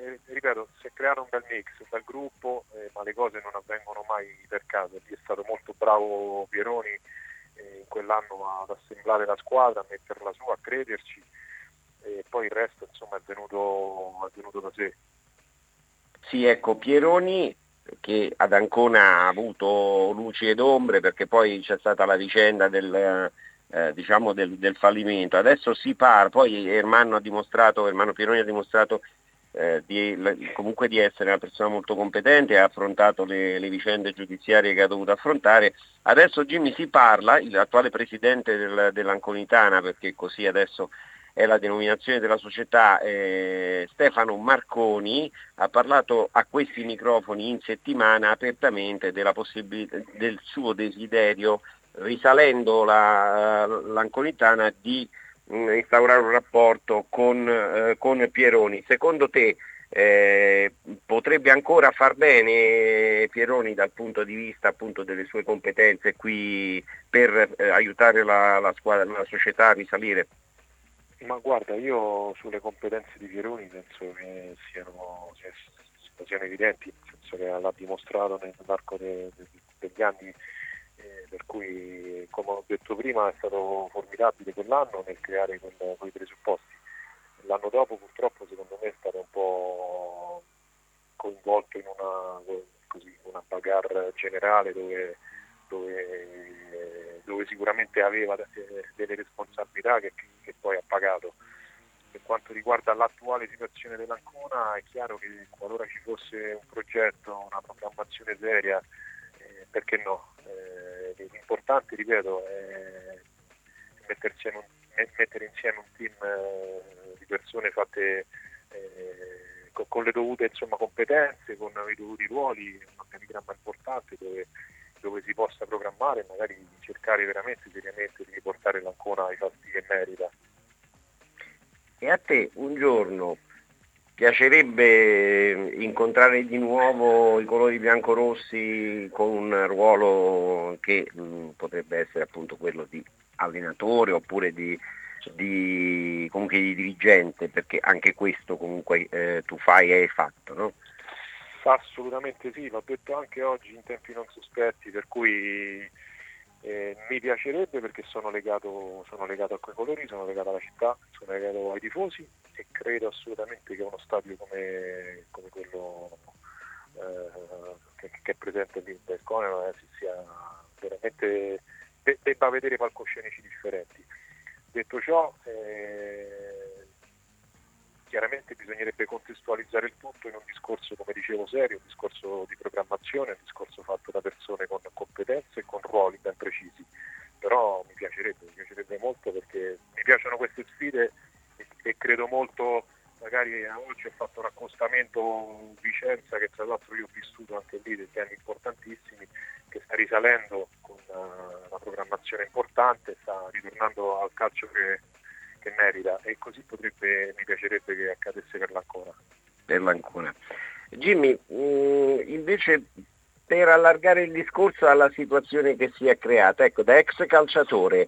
eh, ripeto, si è creato un bel mix, un bel gruppo, eh, ma le cose non avvengono mai per caso. Lì è stato molto bravo Pieroni eh, in quell'anno ad assemblare la squadra, a metterla su, a crederci, e poi il resto insomma è venuto, è venuto da sé. Sì, ecco, Pieroni che ad Ancona ha avuto luci ed ombre, perché poi c'è stata la vicenda del, eh, diciamo del, del fallimento. Adesso si parla, poi Ermanno ha dimostrato, Ermanno Pieroni ha dimostrato eh, di, comunque di essere una persona molto competente, ha affrontato le, le vicende giudiziarie che ha dovuto affrontare. Adesso Jimmy si parla, l'attuale presidente del, dell'Anconitana, perché così adesso è la denominazione della società, eh, Stefano Marconi ha parlato a questi microfoni in settimana apertamente della possibilità, del suo desiderio, risalendo la, l'Anconitana, di mh, instaurare un rapporto con, eh, con Pieroni. Secondo te eh, potrebbe ancora far bene Pieroni dal punto di vista appunto delle sue competenze qui per eh, aiutare la, la squadra, la società a risalire? Ma guarda, io sulle competenze di Pieroni penso che siano, siano evidenti, nel senso che l'ha dimostrato nell'arco de, de, degli anni, eh, per cui, come ho detto prima, è stato formidabile quell'anno nel creare quel, quei presupposti. L'anno dopo purtroppo secondo me è stato un po' coinvolto in una, così, una bagarre generale dove, dove, dove sicuramente aveva delle responsabilità che che poi ha pagato. Per quanto riguarda l'attuale situazione dell'Ancona, è chiaro che qualora ci fosse un progetto, una programmazione seria, eh, perché no? Eh, l'importante, ripeto, è mettersi in un, mettere insieme un team eh, di persone fatte eh, con, con le dovute insomma, competenze, con i dovuti ruoli, un organigramma importante dove dove si possa programmare e magari cercare veramente seriamente di riportare l'Ancona ai fatti che merita. E a te un giorno piacerebbe incontrare di nuovo i colori biancorossi con un ruolo che mh, potrebbe essere appunto quello di allenatore oppure di, di comunque di dirigente, perché anche questo comunque eh, tu fai e hai fatto, no? Assolutamente sì, l'ho detto anche oggi in tempi non sospetti, per cui eh, mi piacerebbe, perché sono legato, sono legato a quei colori, sono legato alla città, sono legato ai tifosi e credo assolutamente che uno stadio come, come quello eh, che, che è presente lì in Belcone eh, sia veramente de- debba vedere palcoscenici differenti. Detto ciò, eh, chiaramente bisognerebbe contestualizzare il tutto in un discorso, come dicevo, serio, un discorso di programmazione, un discorso fatto da persone con competenze e con ruoli ben precisi. Però mi piacerebbe, mi piacerebbe molto, perché mi piacciono queste sfide e, e credo molto, magari oggi ho fatto un accostamento Vicenza, che tra l'altro io ho vissuto anche lì degli anni importantissimi, che sta risalendo con una, una programmazione importante, sta ritornando al calcio che che merita, e così potrebbe, mi piacerebbe che accadesse per l'Ancona. Per l'Ancona. Jimmy, mh, invece per allargare il discorso alla situazione che si è creata, ecco, da ex calciatore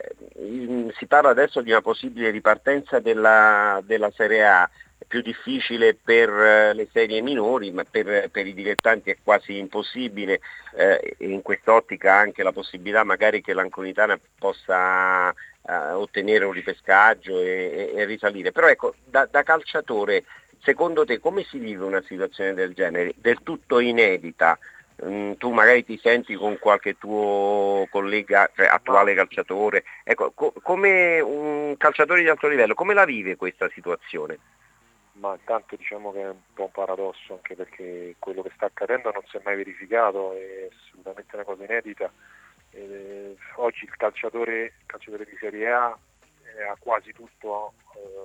eh, si parla adesso di una possibile ripartenza della, della Serie A, più difficile per eh, le serie minori, ma per, per i dilettanti è quasi impossibile, eh, in quest'ottica anche la possibilità magari che l'Anconitana possa Uh, ottenere un ripescaggio e, e, e risalire. Però ecco, da, da calciatore, secondo te come si vive una situazione del genere, del tutto inedita? Mm, tu magari ti senti con qualche tuo collega, cioè attuale calciatore, ecco, co- come un calciatore di alto livello, come la vive questa situazione? Ma intanto diciamo che è un po' un paradosso, anche perché quello che sta accadendo non si è mai verificato, è assolutamente una cosa inedita. Eh, oggi il calciatore, il calciatore di Serie A eh, ha quasi tutto,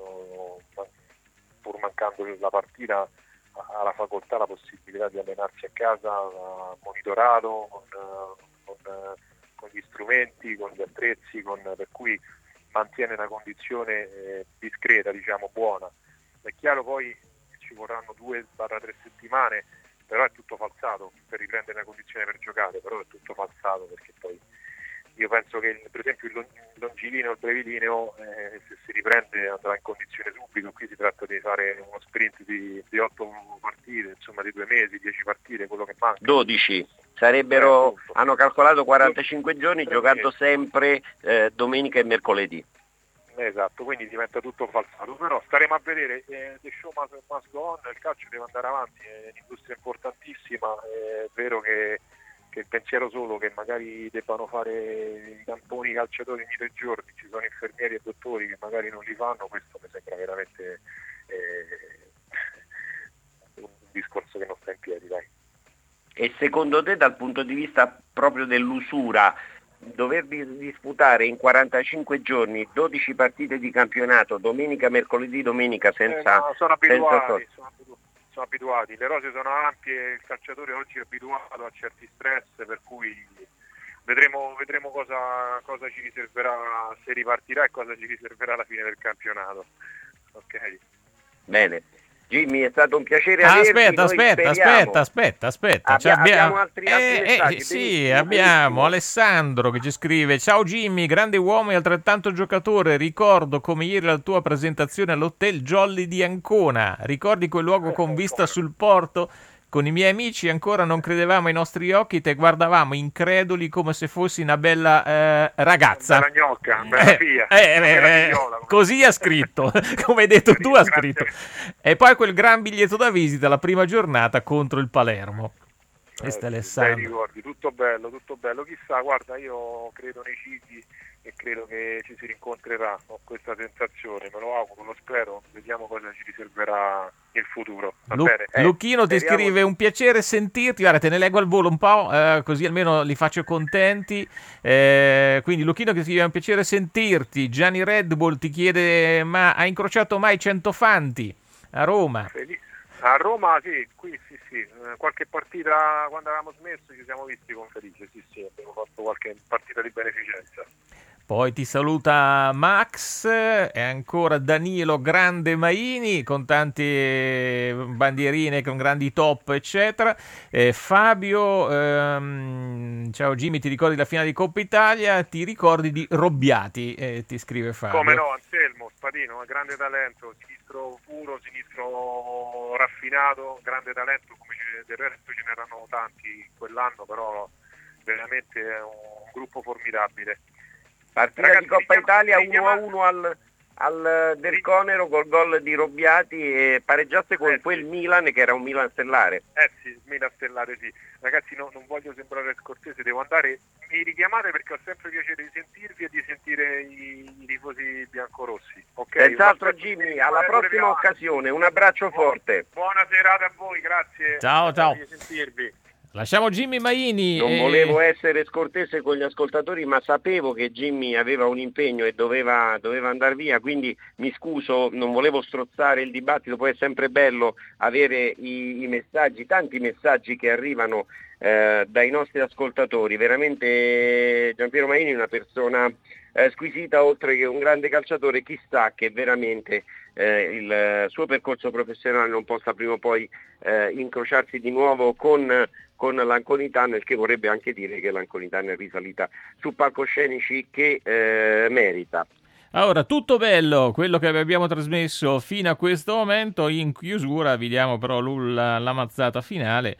eh, pur mancando la partita, ha la facoltà, la possibilità di allenarsi a casa, monitorato con, con, con gli strumenti, con gli attrezzi, con, per cui mantiene una condizione eh, discreta, diciamo buona. È chiaro poi che ci vorranno due tre settimane, però è tutto falsato per riprendere la condizione per giocare, però è tutto falsato, perché poi io penso che per esempio il longilineo o il brevilineo eh, se si riprende andrà in condizione subito. Qui si tratta di fare uno sprint di, di otto partite, insomma di due mesi, dieci partite, quello che manca. dodici. Sarebbero, eh, hanno calcolato quarantacinque giorni giocando sempre eh, domenica e mercoledì. Esatto, quindi diventa tutto falsato, però staremo a vedere, eh, the show must, must go on, il calcio deve andare avanti, è un'industria importantissima, è vero che, che il pensiero solo che magari debbano fare i tamponi calciatori ogni tre giorni, ci sono infermieri e dottori che magari non li fanno, questo mi sembra veramente eh, un discorso che non sta in piedi, dai. E secondo te dal punto di vista proprio dell'usura, dover disputare in quarantacinque giorni dodici partite di campionato, domenica, mercoledì, domenica, senza... Eh, no, sono abituati, senza... sono, sono abituati, le rose sono ampie, il calciatore oggi è abituato a certi stress, per cui vedremo, vedremo cosa, cosa ci riserverà, se ripartirà e cosa ci riserverà alla fine del campionato. Ok. Bene. Jimmy, è stato un piacere ah, averti. Aspetta, aspetta, aspetta, aspetta, aspetta. Abbia, cioè, abbiamo, abbiamo altri, altri eh, messaggi. eh, sì, benissimo, abbiamo benissimo. Alessandro che ci scrive: ciao Jimmy, grande uomo e altrettanto giocatore. Ricordo come ieri la tua presentazione all'Hotel Jolly di Ancona. Ricordi quel luogo con vista sul porto? Con i miei amici ancora non credevamo ai nostri occhi, te guardavamo increduli come se fossi una bella eh, ragazza. Bella gnocca, bella figlia. Eh, eh, eh, eh, così ha scritto, come hai detto tu ha scritto. E poi quel gran biglietto da visita la prima giornata contro il Palermo. Questo è Alessandro. Bei ricordi, tutto bello, tutto bello. Chissà, guarda, io credo nei cicli e credo che ci si rincontrerà, ho questa sensazione, me lo auguro, lo spero, vediamo cosa ci riserverà il futuro. Va Lu- bene? Eh, Lucchino ti speriamo... scrive: un piacere sentirti, guarda, te ne leggo al volo un po', eh, così almeno li faccio contenti. Eh, quindi Lucchino che scrive: è un piacere sentirti. Gianni Red Bull ti chiede: ma hai incrociato mai Centofanti a Roma? Felice. A Roma sì, qui sì sì, qualche partita quando avevamo smesso ci siamo visti con Felice, sì sì, abbiamo fatto qualche partita di beneficenza. Poi ti saluta Max e ancora Danilo Grande Maini con tante bandierine, con grandi top eccetera. Eh, Fabio, ehm, ciao Jimmy, ti ricordi la finale di Coppa Italia? Ti ricordi di Robbiati? Eh, ti scrive Fabio. Come no, Anselmo, Spadino, grande talento, sinistro puro, sinistro raffinato, grande talento, come ce, del resto ce n'erano tanti quell'anno, però veramente è un gruppo formidabile. Partita Ragazzi, di Coppa Italia uno a richiamate... uno al, al Del Conero col gol di Robbiati e pareggiasse con eh, quel sì. Milan che era un Milan stellare. Eh sì, Milan stellare sì. Ragazzi no, non voglio sembrare scortese, devo andare, mi richiamate perché ho sempre piacere di sentirvi e di sentire i, i tifosi biancorossi. Okay? Senz'altro Jimmy, alla prossima occasione, un abbraccio forte. Buona serata a voi, grazie. Ciao, ciao. Di sentirvi. Lasciamo Jimmy Maini. Non e... volevo essere scortese con gli ascoltatori, ma sapevo che Jimmy aveva un impegno e doveva, doveva andare via, quindi mi scuso, non volevo strozzare il dibattito, poi è sempre bello avere i, i messaggi, tanti messaggi che arrivano eh, dai nostri ascoltatori. Veramente Giampiero Maini è una persona eh, squisita, oltre che un grande calciatore, chissà che veramente eh, il suo percorso professionale non possa prima o poi eh, incrociarsi di nuovo con con l'Anconitana, il che vorrebbe anche dire che l'Anconitana è risalita su palcoscenici che eh, merita. Allora, tutto bello quello che abbiamo trasmesso fino a questo momento. In chiusura vi diamo però la, la mazzata finale,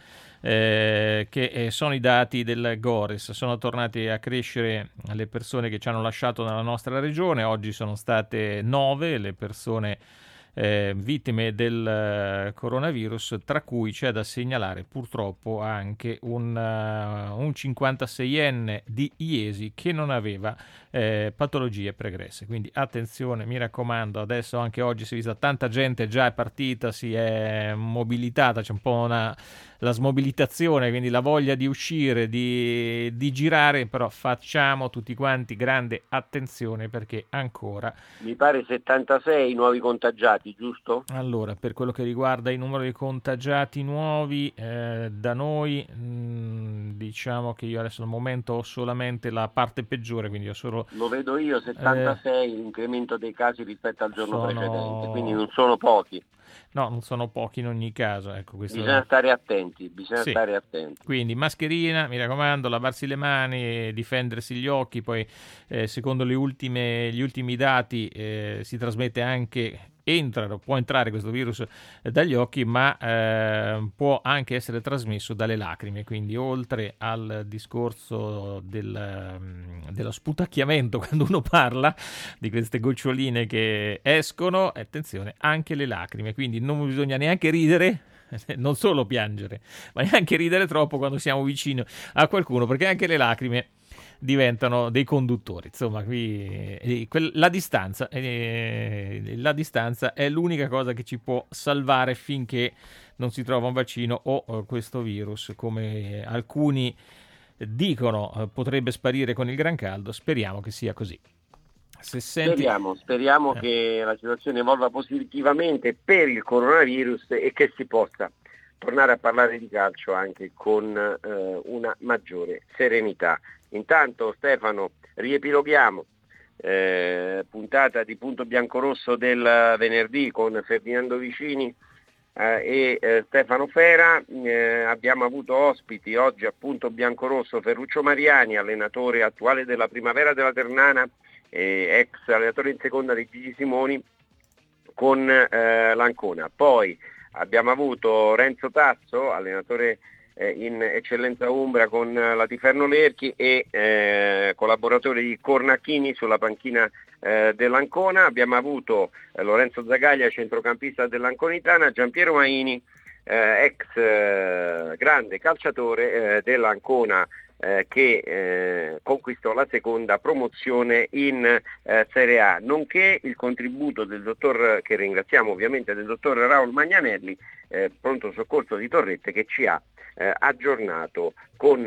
eh, che sono i dati del Gores. Sono tornati a crescere le persone che ci hanno lasciato nella nostra regione. Oggi sono state nove le persone Eh, vittime del uh, coronavirus, tra cui c'è da segnalare purtroppo anche un, uh, un cinquantaseienne di Iesi che non aveva eh, patologie pregresse. Quindi attenzione, mi raccomando, adesso anche oggi si è vista tanta gente, già è partita, si è mobilitata, c'è un po' una, la smobilitazione, quindi la voglia di uscire, di, di girare, però facciamo tutti quanti grande attenzione perché ancora... Mi pare settantasei nuovi contagiati Ospi, giusto? Allora, per quello che riguarda il numero di contagiati nuovi, eh, da noi mh, diciamo che io adesso al momento ho solamente la parte peggiore, quindi ho solo... Lo vedo io, settantasei, eh, l'incremento dei casi rispetto al giorno sono... precedente, quindi non sono pochi. No, non sono pochi in ogni caso. Ecco, questo... Bisogna stare attenti, bisogna sì. stare attenti. Quindi mascherina, mi raccomando, lavarsi le mani, difendersi gli occhi, poi eh, secondo le ultime, gli ultimi dati eh, si trasmette anche, entra, può entrare questo virus eh, dagli occhi, ma eh, può anche essere trasmesso dalle lacrime, quindi oltre al discorso del, dello sputacchiamento quando uno parla, di queste goccioline che escono, attenzione, anche le lacrime, quindi non bisogna neanche ridere, non solo piangere, ma neanche ridere troppo quando siamo vicino a qualcuno, perché anche le lacrime diventano dei conduttori. Insomma, qui eh, la distanza eh, la distanza è l'unica cosa che ci può salvare finché non si trova un vaccino o eh, questo virus, come alcuni dicono, eh, potrebbe sparire con il gran caldo. Speriamo che sia così. Se senti... Speriamo, speriamo eh. che la situazione evolva positivamente per il coronavirus e che si possa tornare a parlare di calcio anche con eh, una maggiore serenità. Intanto, Stefano, riepiloghiamo eh, puntata di Punto Biancorosso del venerdì con Ferdinando Vicini eh, e eh, Stefano Fera. Eh, abbiamo avuto ospiti oggi a Punto Biancorosso Ferruccio Mariani, allenatore attuale della Primavera della Ternana, eh, ex allenatore in seconda di Gigi Simoni con eh, l'Ancona. Poi abbiamo avuto Renzo Tasso, allenatore eh, in eccellenza umbra con la Tiferno Lerchi e eh, collaboratore di Cornacchini sulla panchina eh, dell'Ancona. Abbiamo avuto eh, Lorenzo Zagaglia, centrocampista dell'Anconitana, Giampiero Maini, eh, ex eh, grande calciatore eh, dell'Ancona, Eh, che eh, conquistò la seconda promozione in eh, Serie A, nonché il contributo del dottor, che ringraziamo ovviamente, del dottor Raul Magnanelli, eh, pronto soccorso di Torrette, che ci ha eh, aggiornato con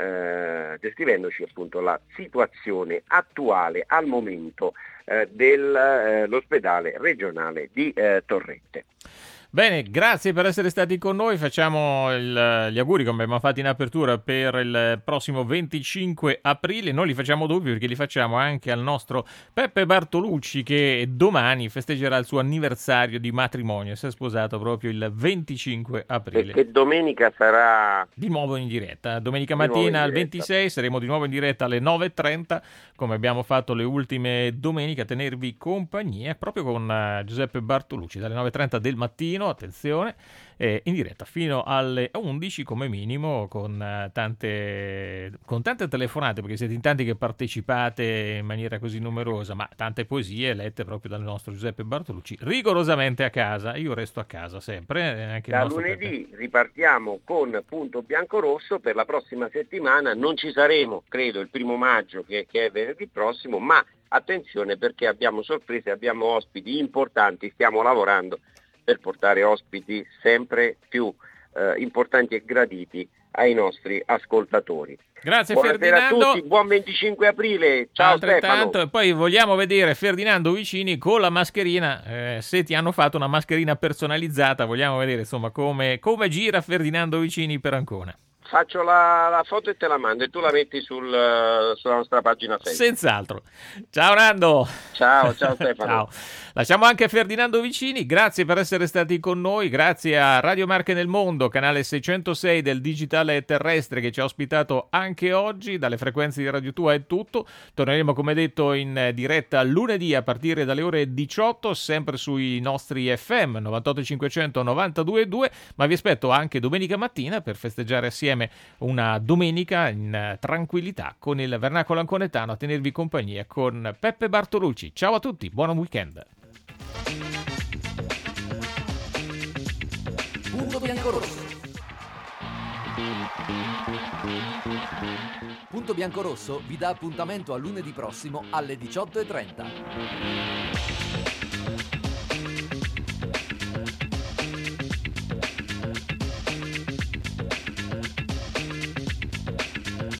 eh, descrivendoci appunto la situazione attuale al momento eh, dell'ospedale eh, regionale di eh, Torrette. Bene, grazie per essere stati con noi. Facciamo il, gli auguri, come abbiamo fatto in apertura, per il prossimo venticinque aprile. Noi li facciamo doppi perché li facciamo anche al nostro Peppe Bartolucci, che domani festeggerà il suo anniversario di matrimonio. Si è sposato proprio il venticinque aprile. Perché domenica sarà di nuovo in diretta. Domenica mattina al ventisei saremo di nuovo in diretta alle nove e trenta, come abbiamo fatto le ultime domeniche, a tenervi compagnia proprio con uh, Giuseppe Bartolucci dalle nove e trenta del mattino. Attenzione, eh, in diretta fino alle undici come minimo, con uh, tante con tante telefonate, perché siete in tanti che partecipate in maniera così numerosa, ma tante poesie lette proprio dal nostro Giuseppe Bartolucci, rigorosamente a casa. Io resto a casa sempre, eh, anche da il nostro lunedì Peppe. Ripartiamo con Punto Biancorosso. Per la prossima settimana non ci saremo, credo, il primo maggio, che, che è venerdì prossimo, ma attenzione, perché abbiamo sorprese, abbiamo ospiti importanti, stiamo lavorando per portare ospiti sempre più eh, importanti e graditi ai nostri ascoltatori. Grazie. Buonasera Ferdinando. a tutti, buon venticinque aprile, ciao Stefano. E poi vogliamo vedere Ferdinando Vicini con la mascherina, eh, se ti hanno fatto una mascherina personalizzata, vogliamo vedere insomma come, come gira Ferdinando Vicini per Ancona. Faccio la, la foto e te la mando e tu la metti sul, sulla nostra pagina Facebook. Senz'altro. Ciao Nando. Ciao, ciao Stefano. Ciao. Lasciamo anche Ferdinando Vicini, grazie per essere stati con noi, grazie a Radio Marche nel Mondo, canale seicentosei del digitale terrestre, che ci ha ospitato anche oggi. Dalle frequenze di Radio Tua è tutto, torneremo come detto in diretta lunedì a partire dalle ore diciotto, sempre sui nostri F M novantotto cinquecento, novantadue due, ma vi aspetto anche domenica mattina per festeggiare assieme una domenica in tranquillità con il Vernacolo Anconetano, a tenervi compagnia con Peppe Bartolucci. Ciao a tutti, buon weekend. Punto Biancorosso. Punto Biancorosso vi dà appuntamento a lunedì prossimo alle diciotto e trenta.